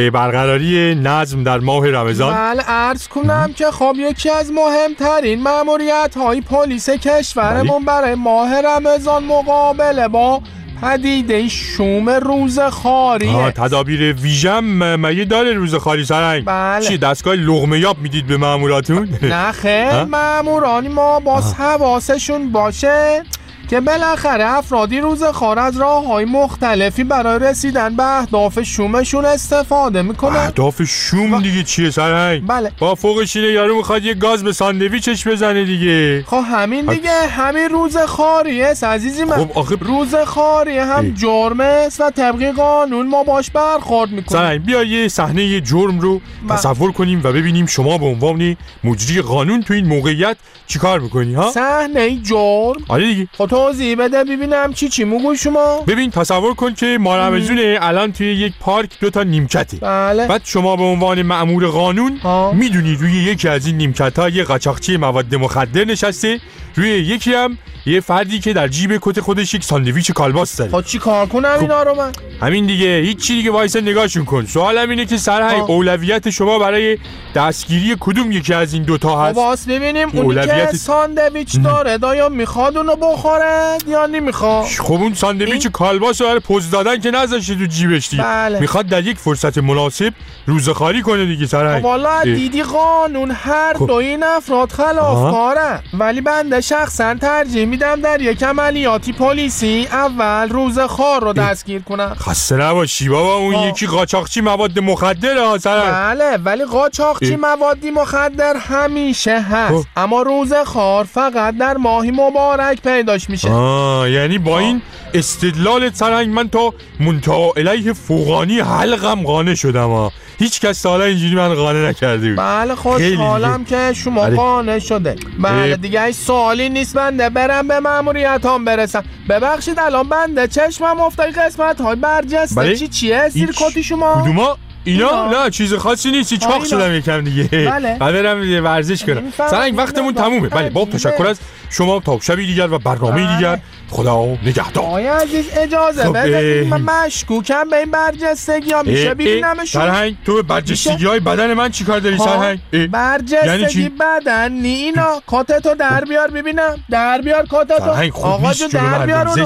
برقراری نظم در ماه رمضان؟ بله عرض کنم که خب یکی از مهمترین مأموریت های پلیس کشورمون برای ماه رمضان مقابله با پدیده شوم روزخواریه. تدابیر ویژم مگه داره روزخواری سرهنگ؟ بله. چی دستگاه لقمه یاب میدید به ماموراتون؟ نه خیر، مامورانی ما باز حواسشون باشه که بالاخره افرادی روزخوار از راه‌های مختلفی برای رسیدن به اهداف شومشون استفاده میکنن. اهداف شوم و... دیگه چیه سرهنگ؟ بله. با فوقش اینه یارو میخواد یه گاز به ساندویچش بزنه دیگه. خب همین دیگه، همین روزخواریه عزیزی من. خب آخه روزخواریه هم ای. جرمه است و طبق قانون ما باش برخورد میکنیم. سرهنگ بیا یه صحنه یه جرم رو با. تصور کنیم و ببینیم شما به عنوان مجری قانون تو این موقعیت چیکار میکنی ها؟ صحنه جرم؟ آره دیگه. خب توضیح بده ببینم چی چی میگوی شما؟ ببین تصور کن که ماه رمضونه الان توی یک پارک دو تا نیمکته. بله. بعد شما به عنوان مأمور قانون میدونی روی یکی از این نیمکت‌ها یه قاچاقچی مواد مخدر نشسته، روی یکی هم یه فردی که در جیب کت خودش یک ساندویچ کالباس داره. خب چی کار کنم اینا رو من؟ همین دیگه، هیچ چی دیگه، وایسا نگاهشون کن. سوالم اینه که سرهنگ اولویت شما برای دستگیری کدوم یکی از این دوتا هست؟ باز ببینیم اونی که ساندویچ داره دایا میخواد اونو بخوره یا نمیخواد؟ خب اون ساندویچ کالباس رو برای پوز دادن که نذاشته تو جیبش دیگه. بله. میخواد در یک فرصت مناسب روزخواری کنه دیگه سرهنگ. والا دیدی قانون هر دو این افراد خلافکارن، ولی بنده شخصا ترجیح میدم در یک عملیاتی پلیسی اول روزخوار رو دستگیر کنم. خسته نباشی بابا، اون آه. یکی قاچاقچی مواد مخدر ها سرهنگ. بله ولی قاچاقچی موادی مخدر همیشه هست آه. اما روزخوار فقط در ماهی مبارک پیداش میشه. آه یعنی با آه. این استدلال سرهنگ من تا منتهی الیه فوقانی حلقم قانع شدم ها. هیچ کس حالا اینجوری من قانع نکرده بود. بله خوشحالم که شما قانع شده. بله دیگه هیچ سوالی نیست، بنده برم به مأموریتام برسم. ببخشید الان بنده چشمم افتاد قسمت های برجسته. چی چیه زیر کتی شما؟ کدوما؟ اینا نه چیز خاصی نیست، چاق شدم یکم دیگه. بله. بعد برم ورزش کنم. سرهنگ وقتمون تمومه. بله با تشکر از شما تا شبی دیگر و برنامه دیگر. خدا نگهدار. آقای عزیز اجازه بده من مشکوکم به این برجستگی ها، میشه ببینمشون؟ سرهنگ تو برجستگی های بدن من چیکار داری سرهنگ؟ برجستگی بدن نی اینا کاتتو در بیار ببینم، در بیار کاتتو. آقا جو در بیار اونو.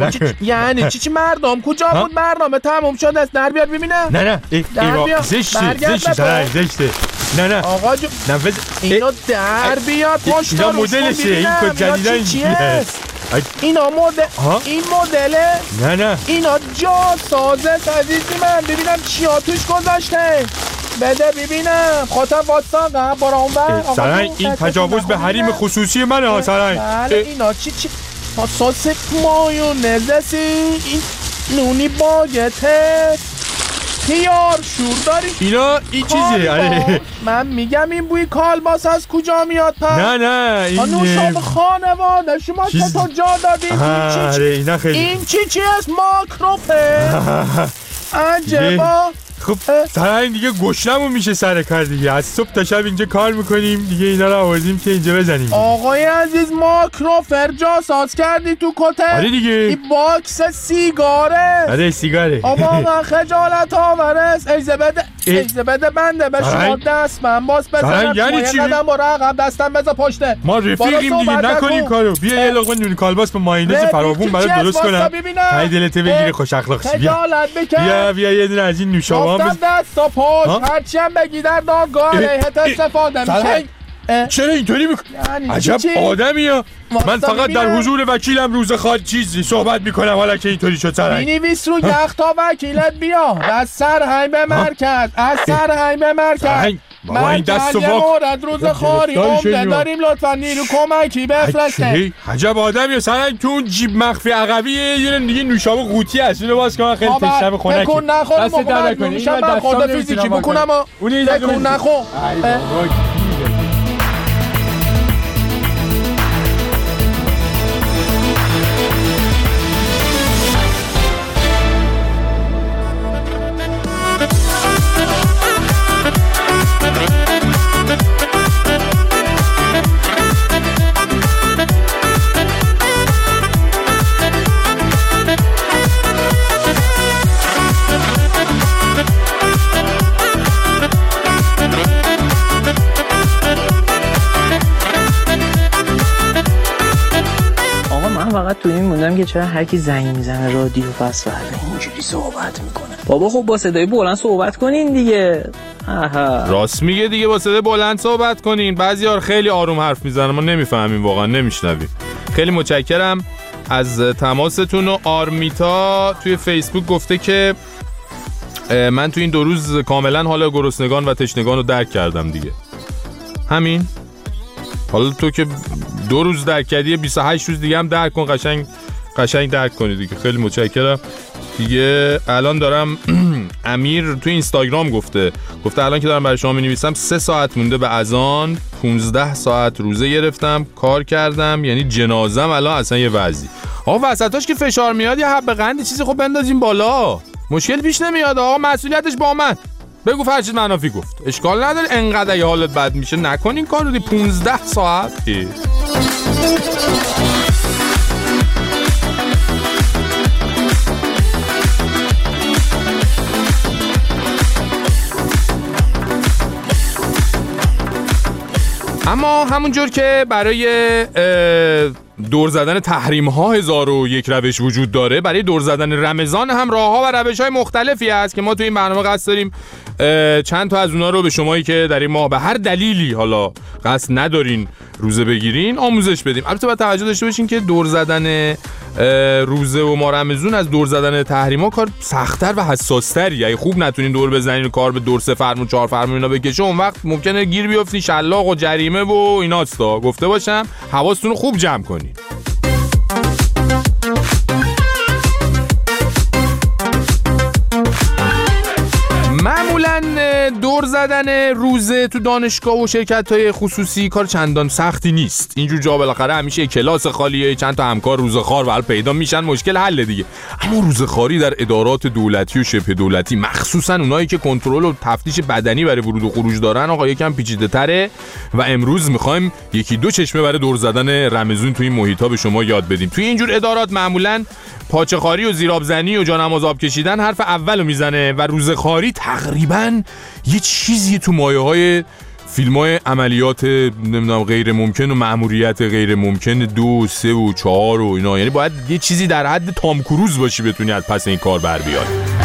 یعنی چی چی مردم کجا بود؟ برنامه تموم شده است، در بیار ببینم. نه نه در بیار زشته زشته سرهنگ زشته. نه نه آقا جو نفذ اینو در بیار پشت اینا مدلشه، این کد جدیدن اینجوریه. اینا مدل این مدله؟ نه نه اینا جا سازه عزیزی من، ببینم چیا توش گذاشته. بده ببینم خاطر واتساق برام بر. سرهنگ این تجاوز به حریم خصوصی منه ها سرهنگ. بله اینا چی چی سس مایونزی، این نونی باگته، خیار شور داری اینا این چیزه. آره من میگم این بوی کالباس از کجا میاد پس؟ نه نه این نوشابه خانواده شما چطور جا دادین؟ آره اینا خیلی این چی چی است؟ ماکروفه عجبا. خب سرهنگ دیگه گشنمون میشه سر کار دیگه، از صبح تا شب اینجا کار میکنیم دیگه، اینا رو آوازیم که اینجا بزنیم. آقای عزیز ماکروفر جا ساز کردی تو کته؟ آره دیگه این باکس سیگاره. آره سیگاره. آقا من خجالت آورست. ایزه بده ایزه بده بنده به شما دست من باز بزنم. یعنی چی؟ قدم برو عقب دستم بزا پشته. ما رفیقیم دیگه نکنیم کارو. بیا یه لقمه نون کالباس با مایونز فراوون برات درست کنم. تای دلت بگیره خوش اخلاق شی. بیا بیا یه دونه از این نوشابه گفتم دست و پشت هرچی هم بگی در دادگاه علیهت استفاده میشه. چرا اینطوری میکنی؟ عجب آدمیه. من فقط در حضور وکیلم روزخوار چیزی صحبت میکنم، حالا که اینطوری شد سرهنگ. مینویس رو یخ تا وکیلت بیا. از سرهنگ به مرکز، از سرهنگ به مرکز. بابا این دست و واک مورد روزخواری عمده داریم، لطفا نیرو کمکی بفرسته. عجب آدمیه سرهنگ. تو اون جیب مخفی عقبی یه دیگه نوشابه قوطی هست، اینو باز کن خیلی تشنه خنک. بکن نخور موقع نمیشم من خورده فیزیکی بکنم. بکن نخور. میگه چرا هر کی زنگ میزنه رادیو بس فردا اینجوری صحبت میکنه. بابا خب با صدای بلند صحبت کنین دیگه. آها راست میگه دیگه، با صدای بلند صحبت کنین. بعضی‌ها خیلی آروم حرف میزنن، ما نمیفهمیم، واقعا نمیشنویم. خیلی متشکرم از تماستون. و آرمیتا توی فیسبوک گفته که من تو این دو روز کاملا حال گرسنگان و تشنگان رو درک کردم دیگه. همین. حالا تو که دو روز درک کردی، بیست و هشت روز دیگه هم درک کن، قشنگ قشنگ درک کنی دیگه. خیلی متشکرم دیگه. الان دارم امیر تو اینستاگرام گفته گفته الان که دارم برای شما می‌نویسم سه ساعت مونده به اذان، پانزده ساعت روزه گرفتم، کار کردم، یعنی جنازم الان اصلا یه وضعی. آقا وسطاش که فشار میاد یه حب قند چیزی خب بندازیم بالا، مشکل پیش نمیاد. آقا مسئولیتش با من. بگو فرشید منافی گفت، اشکال نداره. انقدر یه حالت بد میشه نکنین کارو دی. پانزده ساعت ای. اما همونجور که برای دور زدن تحریم ها هزار و یک روش وجود داره، برای دور زدن رمضان هم راه ها و روش های مختلفی هست که ما تو این برنامه قصد داریم چند تا از اونا رو به شمایی که در این ماه به هر دلیلی حالا قصد ندارین روزه بگیرین آموزش بدیم. البته باید توجه داشته باشین که دور زدن روزه و ماه رمضان از دور زدن تحریم ها کار سخت‌تر و حساس‌تریه. اگه خوب نتونین دور بزنین و کار به دور سه فرمون چهار فرمون اینا بکشه، اون وقت ممکنه گیر بیافتین شلاق و جریمه و ایناستا. گفته باشم حواستون رو خوب جمع کنین. معمولاً دور زدن روزه تو دانشگاه و شرکت‌های خصوصی کار چندان سختی نیست. اینجور جا بالاخره همیشه کلاس خالیه، چند تا همکار روزخوار ول پیدا میشن، مشکل حل دیگه. اما روزخواری در ادارات دولتی و شبه دولتی، مخصوصاً اونایی که کنترل و تفتیش بدنی برای ورود و خروج دارن، آقا یکم پیچیده‌تره و امروز می‌خوایم یکی دو چشمه برای دور زدن رمضان تو این محیطا به شما یاد بدیم. تو اینجور ادارات معمولاً پاچه‌خواری و زیرآبزنی و جانماز آب کشیدن حرف اولو میزنه و روزخواری تقریباً یه چیزی تو مایه‌های فیلم‌های عملیات نمیدونم غیر ممکن و مأموریت غیر ممکن دو سه و چهار و اینا، یعنی باید یه چیزی در حد تام کروز باشی بتونی از پس این کار بر بیای.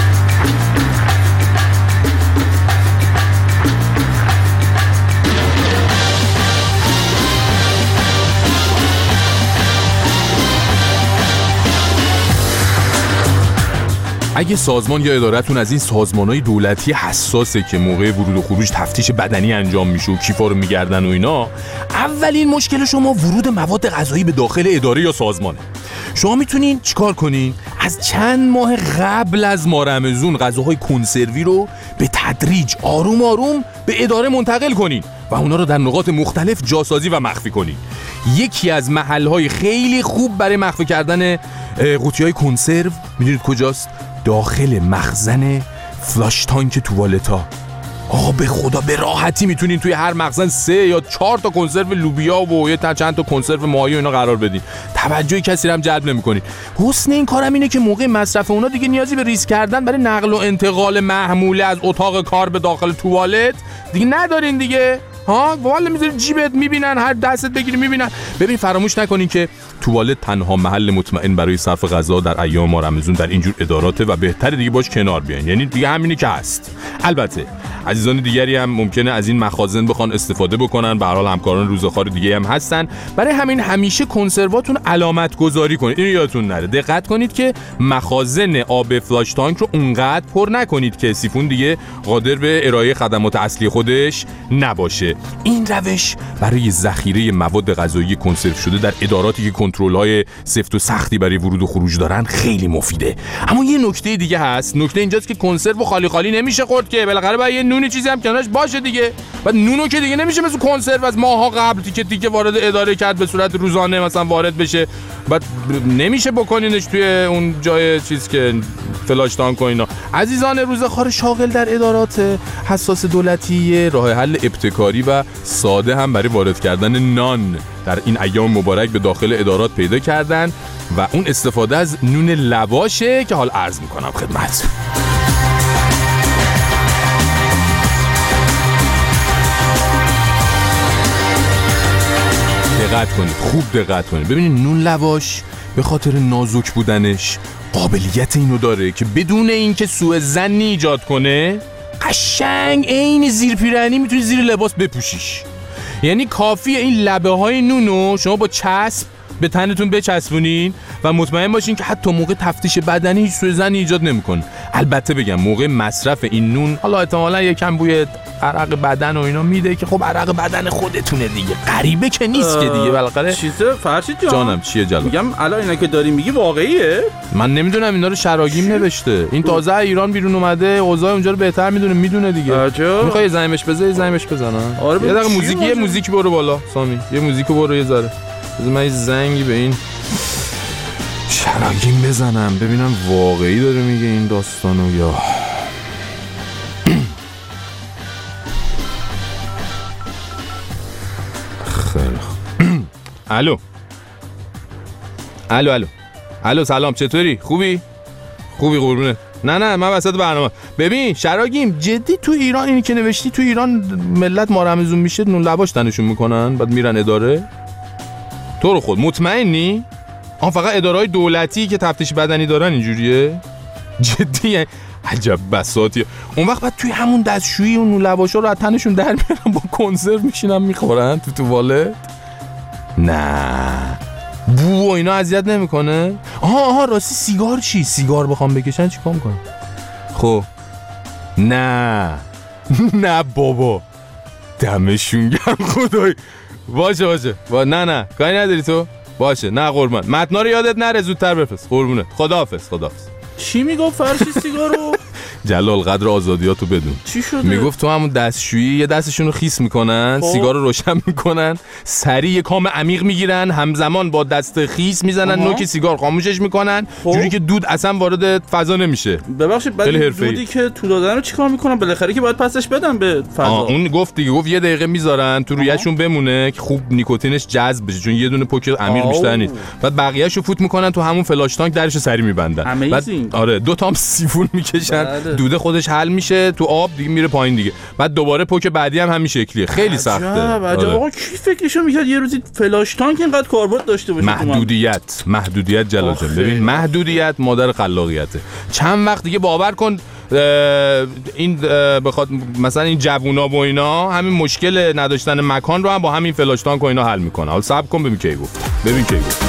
اگه سازمان یا ادارتون از این سازمان‌های دولتی حساسه که موقع ورود و خروج تفتیش بدنی انجام میشه و کیفا رو میگردن و اینا، اولین مشکل شما ورود مواد غذایی به داخل اداره یا سازمانه. شما میتونین چیکار کنین؟ از چند ماه قبل از ماه رمضان غذاهای کنسروی رو به تدریج آروم آروم به اداره منتقل کنین و اونا رو در نقاط مختلف جاسازی و مخفی کنین. یکی از محل‌های خیلی خوب برای مخفی کردن قوطی‌های کنسرو میدونید کجاست؟ داخل مخزن فلاش تانک توالتا. آقا به خدا به راحتی میتونین توی هر مخزن سه یا چهار تا کنسرو لوبیا و یه تا چند تا کنسرو ماهی و اینا قرار بدین. توجه کسی رو هم جلب نمی‌کنین. حسن این کارم اینه که موقع مصرف اونا دیگه نیازی به ریسک کردن برای نقل و انتقال محموله از اتاق کار به داخل توالت دیگه ندارین دیگه. ها والا میذاری جیبت میبینن، هر دستت بگیری میبینن. ببین فراموش نکنین که توالت تنها محل مطمئن برای صرف غذا در ایام ماه رمضان در اینجور اداراته و بهتره دیگه باش کنار بیاین. یعنی دیگه همینی که هست. البته عزیزان دیگری هم ممکنه از این مخازن بخوان استفاده بکنن، به هر حال همکاران روزخوار دیگه هم هستن. برای همین همیشه کنسرواتون علامت گذاری کنید. اینو یادتون نره. دقت کنید که مخازن آب فلاش تانک رو اونقدر پر نکنید که سیفون دیگه قادر به ارائه خدمات اصلی خودش نباشه. این روش برای ذخیره مواد غذایی کنسرو شده در اداراتی که کنترل‌های سفت و سختی برای ورود و خروج دارن خیلی مفیده. اما یه نکته دیگه هست. نکته اینجاست که کنسرو خالی خالی نمیشه خورد که، بالاخره باید یه نونی چیزی هم کنارش باشه دیگه. بعد نونو که دیگه نمیشه مثل کنسرو از ماها قبل تیکه تیکه وارد اداره کرد به صورت روزانه مثلا وارد بشه. بعد نمیشه بکنینش توی اون جای چیز که فلاش تانک و اینا. عزیزان روزخوار شاغل در ادارات حساس دولتی راه حل ابتکاری و ساده هم برای وارد کردن نان در این ایام مبارک به داخل ادارات پیدا کردن و اون استفاده از نون لواشه که حال عرض میکنم خدمت. دقت کنید، خوب دقت کنید. ببینید نون لواش به خاطر نازک بودنش قابلیت اینو داره که بدون اینکه سوء ظنی ایجاد کنه قشنگ عین زیر پیرهنی میتونی زیر لباس بپوشیش. یعنی کافیه این لبه های نونو شما با چسب به تنتون بچسبونین و مطمئن باشین که حتی موقع تفتیش بدنی هیچ سوء ظنی ایجاد نمیکنه. البته بگم موقع مصرف این نون حالا احتمالاً یکم بوی عرق بدن و اینا میده که خب عرق بدن خودتونه دیگه، غریبه که نیست که دیگه. بالاخره چیزه فرشید جان جانم چیه جلال؟ میگم الان اینا که داری میگی واقعیه؟ من نمیدونم، اینا رو شراگیم نوشته. این تازه ایران بیرون اومده، اوضاع اونجا رو بهتر میدونه میدونه دیگه. میخوای زایمش بزنی زایمش بزنم. آره یه دقیقه موزیک یه موزیک برو بالا سامی، یه موزیک برو یه ذره. بذار من یه زنگی به این شراگیم بزنم ببینم واقعی داره میگه این داستانو یا خیلی الو الو الو الو سلام، چطوری؟ خوبی؟ خوبی قربونه. نه نه من وسط برنامه. ببین شراگیم جدی تو ایران اینی که نوشتی تو ایران ملت ما رمزون میشه نون لباش تنشون میکنن بعد میرن اداره؟ تو رو خود مطمئنی؟ آن فقط اداره‌های دولتی که تفتیش بدنی دارن اینجوریه؟ جدیه؟ عجب بساطیه. اون وقت بعد توی همون دستشویی اون لباشا رو از تنشون در میارن با کنسرو میشینن میخورن تو توالت؟ نه بو و اینا اذیت نمیکنه؟ آها آها راستی سیگار چی؟ سیگار بخوام بکشن چیکار میکنن؟ خب نه نه بابا دمشون گرم خدای. باشه باشه با نه نه کاری نداری تو؟ باشه نه قربان متنا رو یادت نره زودتر بفرست قربونت. خداحافظ خداحافظ. چی میگفت فرشی سیگارو؟ جلال قدر آزادیاتو بدون. چی شده؟ میگفت تو همون دستشویی یه دستشون رو خیس میکنن، سیگار رو روشن میکنن، سریع یه کام عمیق میگیرن، همزمان با دست خیس میزنن نوک سیگار خاموشش میکنن جوری که دود اصلا وارد فضا نمیشه. ببخشید بعد دودی که تو دادن رو چیکار میکنن؟ بالاخره که باید پسش بدن به فضا. اون گفت دیگه، گفت یه دقیقه میذارن تو رویشون بمونه که خوب نیکوتینش جذب بشه چون یه دونه پوک عمیق بیشتر نیست. بعد بقیه‌اشو فوت میکنن تو همون فلاش تانک درش سری میبندن. بعد آره دو تام سیفون میکشن دوده خودش حل میشه تو آب دیگه میره پایین دیگه. بعد دوباره پوک بعدی هم همین شکلیه. خیلی سخته. عجب آقا کی فکرشو میکرد یه روزی فلاش تانک اینقدر کاربرد داشته باشه؟ محدودیت محدودیت جلال جان. ببین محدودیت مادر خلاقیته. چند وقت دیگه باور کن این بخواد مثلا این جوونا و اینا همین مشکل نداشتن مکان رو هم با همین فلاش تانک و اینا حل میکنه. حالا صبر کن ببین کی گفت. ببین کی گفت.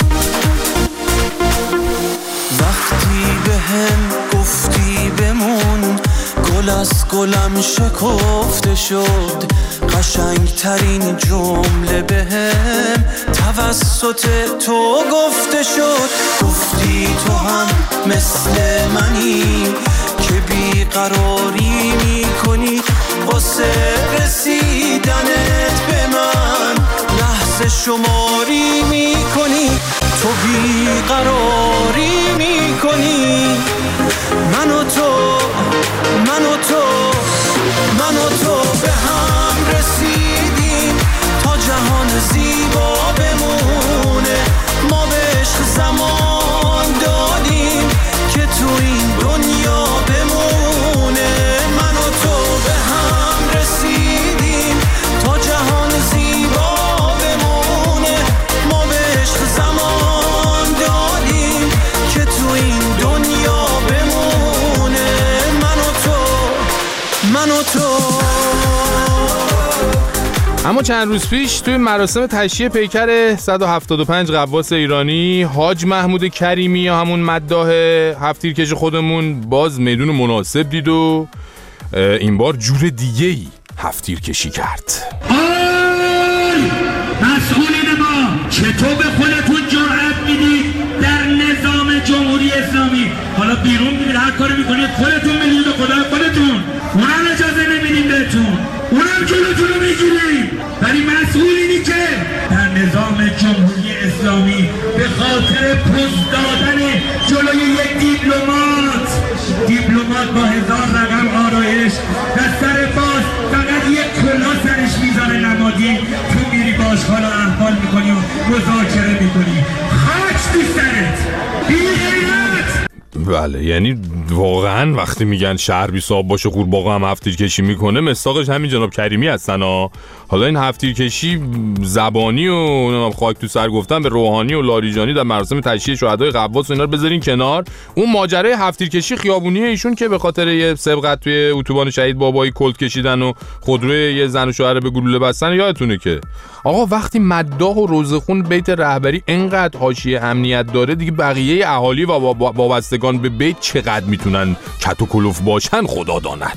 وقتی بهم گفتی بمون گل از گلم شکفته شد، قشنگترین جمله بهم توسط تو گفته شد. گفتی تو هم مثل منی که بیقراری میکنی واسه رسیدنت به من، لحظه شماری میکنی تو بیقراری میکنی. من و تو من و تو من و تو به هم رسیدیم تا جهان زیبا بمونه. ما به عشق زمان دادیم که تو این دنیا بمونه. من و تو به هم رسیدیم تا جهان زیبا بمونه. ما به عشق زمان دادیم که تو این دنیا بمونه. من و تو من و تو. اما چند روز پیش توی مراسم تشییع پیکر صد و هفتاد و پنج غواص ایرانی حاج محمود کریمی یا همون مداح هفت تیرکش خودمون باز میدون مناسب دید و این بار جور دیگه ای هفت تیرکشی کرد. آی مسئولین ما چطور به خودتون جرأت میدید در نظام جمهوری اسلامی؟ حالا بیرون میرید هر کاری میکنید خودتون میدید و خدا خودتون، اونم اجازه نمیدیم بهتون، اونم جلوتون رو میگیریم. ولی مسئولینی که در نظام جمهوری اسلامی به خاطر پست دادن جلوی یک دیپلمات دیپلمات با هزار رقم آرایش و سر باز فقط یک کلاه سرش میذاره نمادی، تو میری باش حالا احوال میکنی و مذاکره میکنی. خاک تو سرت بی غیرت. بله، یعنی واقعا وقتی میگن شهر بی صاحب باشه قورباغه هم هفتیر کشی میکنه، مصداقش همین جناب کریمی هستن ها. حالا این هفتیر کشی زبانی و خاک تو سر گفتن به روحانی و لاریجانی در مراسم تشییع شهدای قواس و اینا رو بذارین کنار. اون ماجرای هفتیر کشی خیابونی ایشون که به خاطر یه سبقت توی اتوبان شهید بابایی کلت کشیدن و خودروی یه زن و شوهر به گلوله بستن، یادتونه که آقا وقتی مداح و روزخون بیت رهبری انقدر حاشیه امنیت داره، دیگه بقیه اهالی و وابستگان به بیت چقدر میتونن کت و کلوف باشن خدا داند.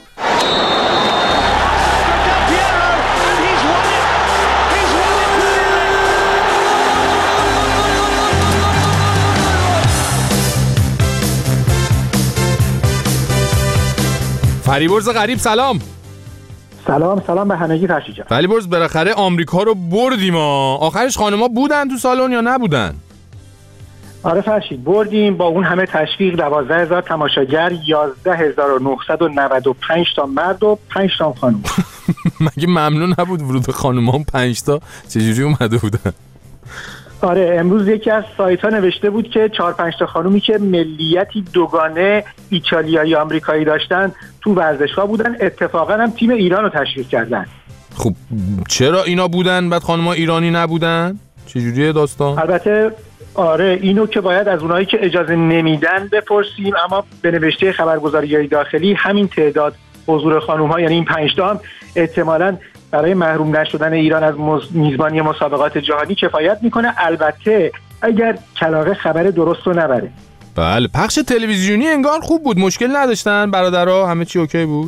فریبرز غریب سلام. سلام سلام به همگی فرشید جان. فریبرز بالاخره آمریکا رو بردیم ها. آخرش خانم‌ها بودن تو سالن یا نبودن؟ آره فرشید بردیم، با اون همه تشویق دوازده هزار تماشاگر، یازده هزار و نهصد و نود و پنج تا مرد و پنج تا خانم. مگه ممنون نبود ورود خانم‌ها پنج تا؟ چجوری اومده بودن؟ آره امروز یکی از سایت‌ها نوشته بود که چهار پنج تا خانومی که ملیتی دوگانه ایتالیایی آمریکایی داشتن تو ورزشگاه بودن، اتفاقا هم تیم ایران رو تشویق کردن. خب چرا اینا بودن بعد خانم‌ها ایرانی نبودن؟ چجوریه داستان؟ البته آره اینو که باید از اونایی که اجازه نمیدن بپرسیم، اما به نوشته خبرگزاری‌های داخلی همین تعداد حضور خانم‌ها، یعنی این پنج تا هم احتمالاً برای محروم نشدن ایران از میزبانی مسابقات جهانی کفایت میکنه، البته اگر کلاغه خبر درست رو نبره. بله پخش تلویزیونی انگار خوب بود، مشکل نداشتن برادرها، همه چی اوکی بود؟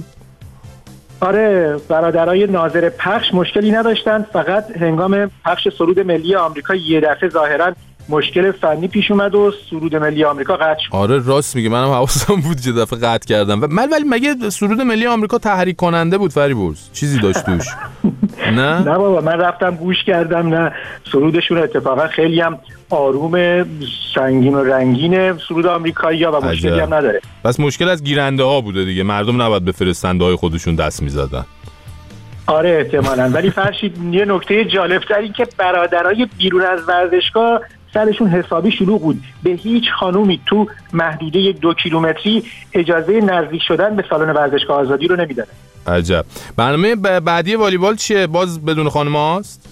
آره برادرای ناظر پخش مشکلی نداشتن، فقط هنگام پخش سرود ملی آمریکا یه دفعه ظاهراً مشکل فنی پیش اومد و سرود ملی آمریکا قطع شد. آره راست میگه، منم حواسم بود یه دفعه قطع کردم. من ولی مگه سرود ملی آمریکا تحریک کننده بود فریبرز؟ چیزی داشت توش؟ نه نه بابا من رفتم گوش کردم، نه سرودشون اتفاقا خیلی هم آروم، سنگین و رنگینه سرود آمریکایی‌ها و مشکلی هم نداره. بس مشکل از گیرنده ها بوده دیگه، مردم نباید به فرستنده های خودشون دست میزدن. آره احتمالاً. ولی فرشید یه نکته جالب‌تر این که برادرای بیرون از ورزشگاه سرشون حسابی شلوغ بود، به هیچ خانومی تو محدوده دو کیلومتری اجازه نزدیک شدن به سالن ورزشگاه آزادی رو نمیدادن. عجب. برنامه بعدی والیبال چیه؟ باز بدون خانم هاست؟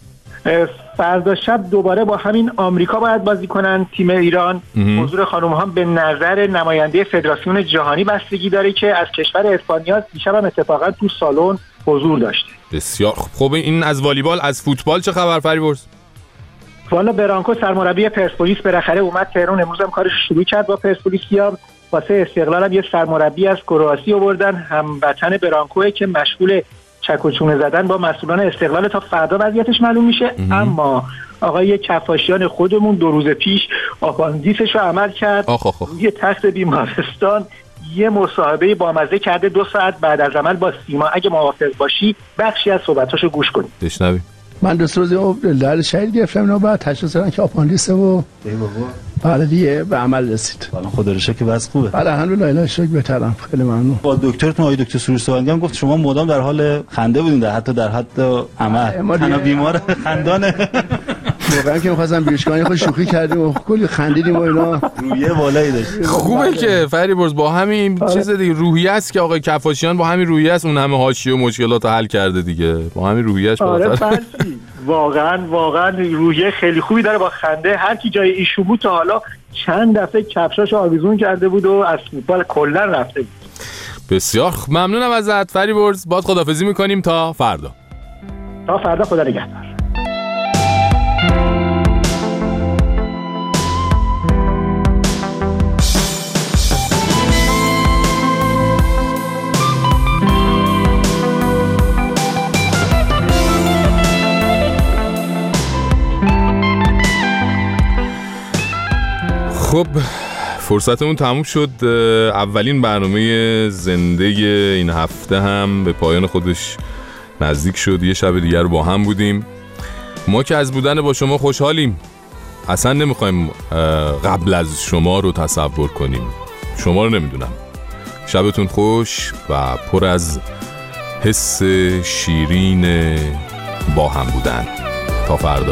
فردا شب دوباره با همین آمریکا باید بازی کنن تیم ایران. حضور خانم ها به نظر نماینده فدراسیون جهانی بستگی داره که از کشور اسپانیا دیشب هم اتفاقا تو سالن حضور داشته. بسیار خوب. این از والیبال. از فوتبال چه خبر فریبرز؟ والا برانکو سرمربی پرسپولیس بالاخره اومد تهران، امروز هم کارش شروع کرد با پرسپولیسیا. واسه استقلال هم یه سرمربی از کرواسی آوردن، هموطن برانکوه که مشغول چک و چونه زدن با مسئولان استقلال تا فردا وضعیتش معلوم میشه. اما آقای کفاشیان خودمون دو روز پیش آپاندیسش رو عمل کرد، روی تخت بیمارستان یه مصاحبه بامزه کرده دو ساعت بعد از عمل با سیما. اگه موافق باشی بخشی از صحبتاشو گوش کنیم. بشنویم. من دو سه روز در شهید گرفتم، اینا بعد تشخیص دادن که آپاندیسه و بله دیگه به عمل رسید. الان خدا رو شکر وضع خوبه. بله الحمدلله الهی شکر بهترم. خیلی ممنون. با دکترتون آقای دکتر سروش‌سوارندی هم گفت شما مدام در حال خنده بودین، در حتی در حد عمل. تنها بیمار خندانه. واقعا که می‌خواستم بیشکانی خود شوخی کردیم و کلی خندیدیم و اینا. روحیه بالایی داشت. خوبه که فریبرز با همین چیز دیگه روحیه است که آقای کفاشیان با همین روحیه است اون همه حاشیه و مشکلات رو حل کرده دیگه. با همین روحیه‌اش بالاتر. واقعا واقعا روحیه خیلی خوبی داره، با خنده هر کی جای ایشو بود تا حالا چند دفعه کفشاشو آویزون کرده بود و از فوتبال کلا رفته بود. بسیار ممنونم ازت فریبرز. باید خداحافظی میکنیم تا فردا. تا فردا، خدا نگهدار. خب فرصتمون تموم شد. اولین برنامه زنده این هفته هم به پایان خودش نزدیک شد. یه شب دیگر با هم بودیم. ما که از بودن با شما خوشحالیم، اصلا نمیخوایم قبل از شما رو تصور کنیم. شما رو نمیدونم. شبتون خوش و پر از حس شیرین با هم بودن. تا فردا.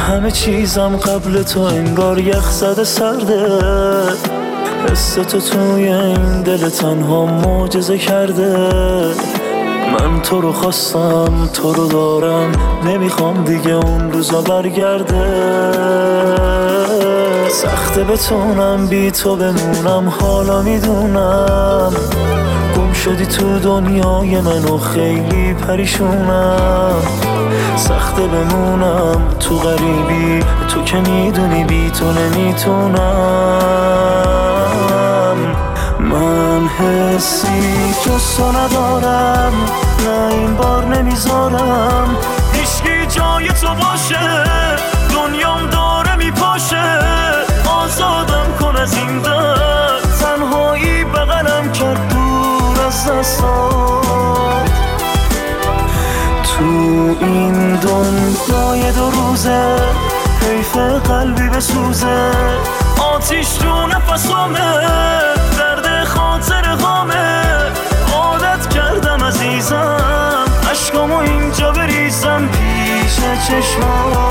همه چیزم قبل تو انگار یخ زده سرده، حس تو توی این دل تنها معجزه کرده. من تو رو خواستم، تو رو دارم، نمیخوام دیگه اون روزا برگرده. سخته بتونم بی تو بمونم، حالا میدونم گم شدی تو دنیای من و خیلی پریشونم. سخته بمونم تو غریبی، تو که میدونی بی تو نمیتونم. من حسی جز تو ندارم، نه این بار نمیذارم هیچکی جای تو باشه. دنیام داره میپاشه، آزادم کن از این درد. تنهایی بغلم کرد دور از دستات. تو این دنیای دو روزه حیف قلبی بسوزه. آتیش تو نفسامه، درد خاطر غامه. عادت کردم عزیزم، عشقامو اینجا بریزم پیش چشمات.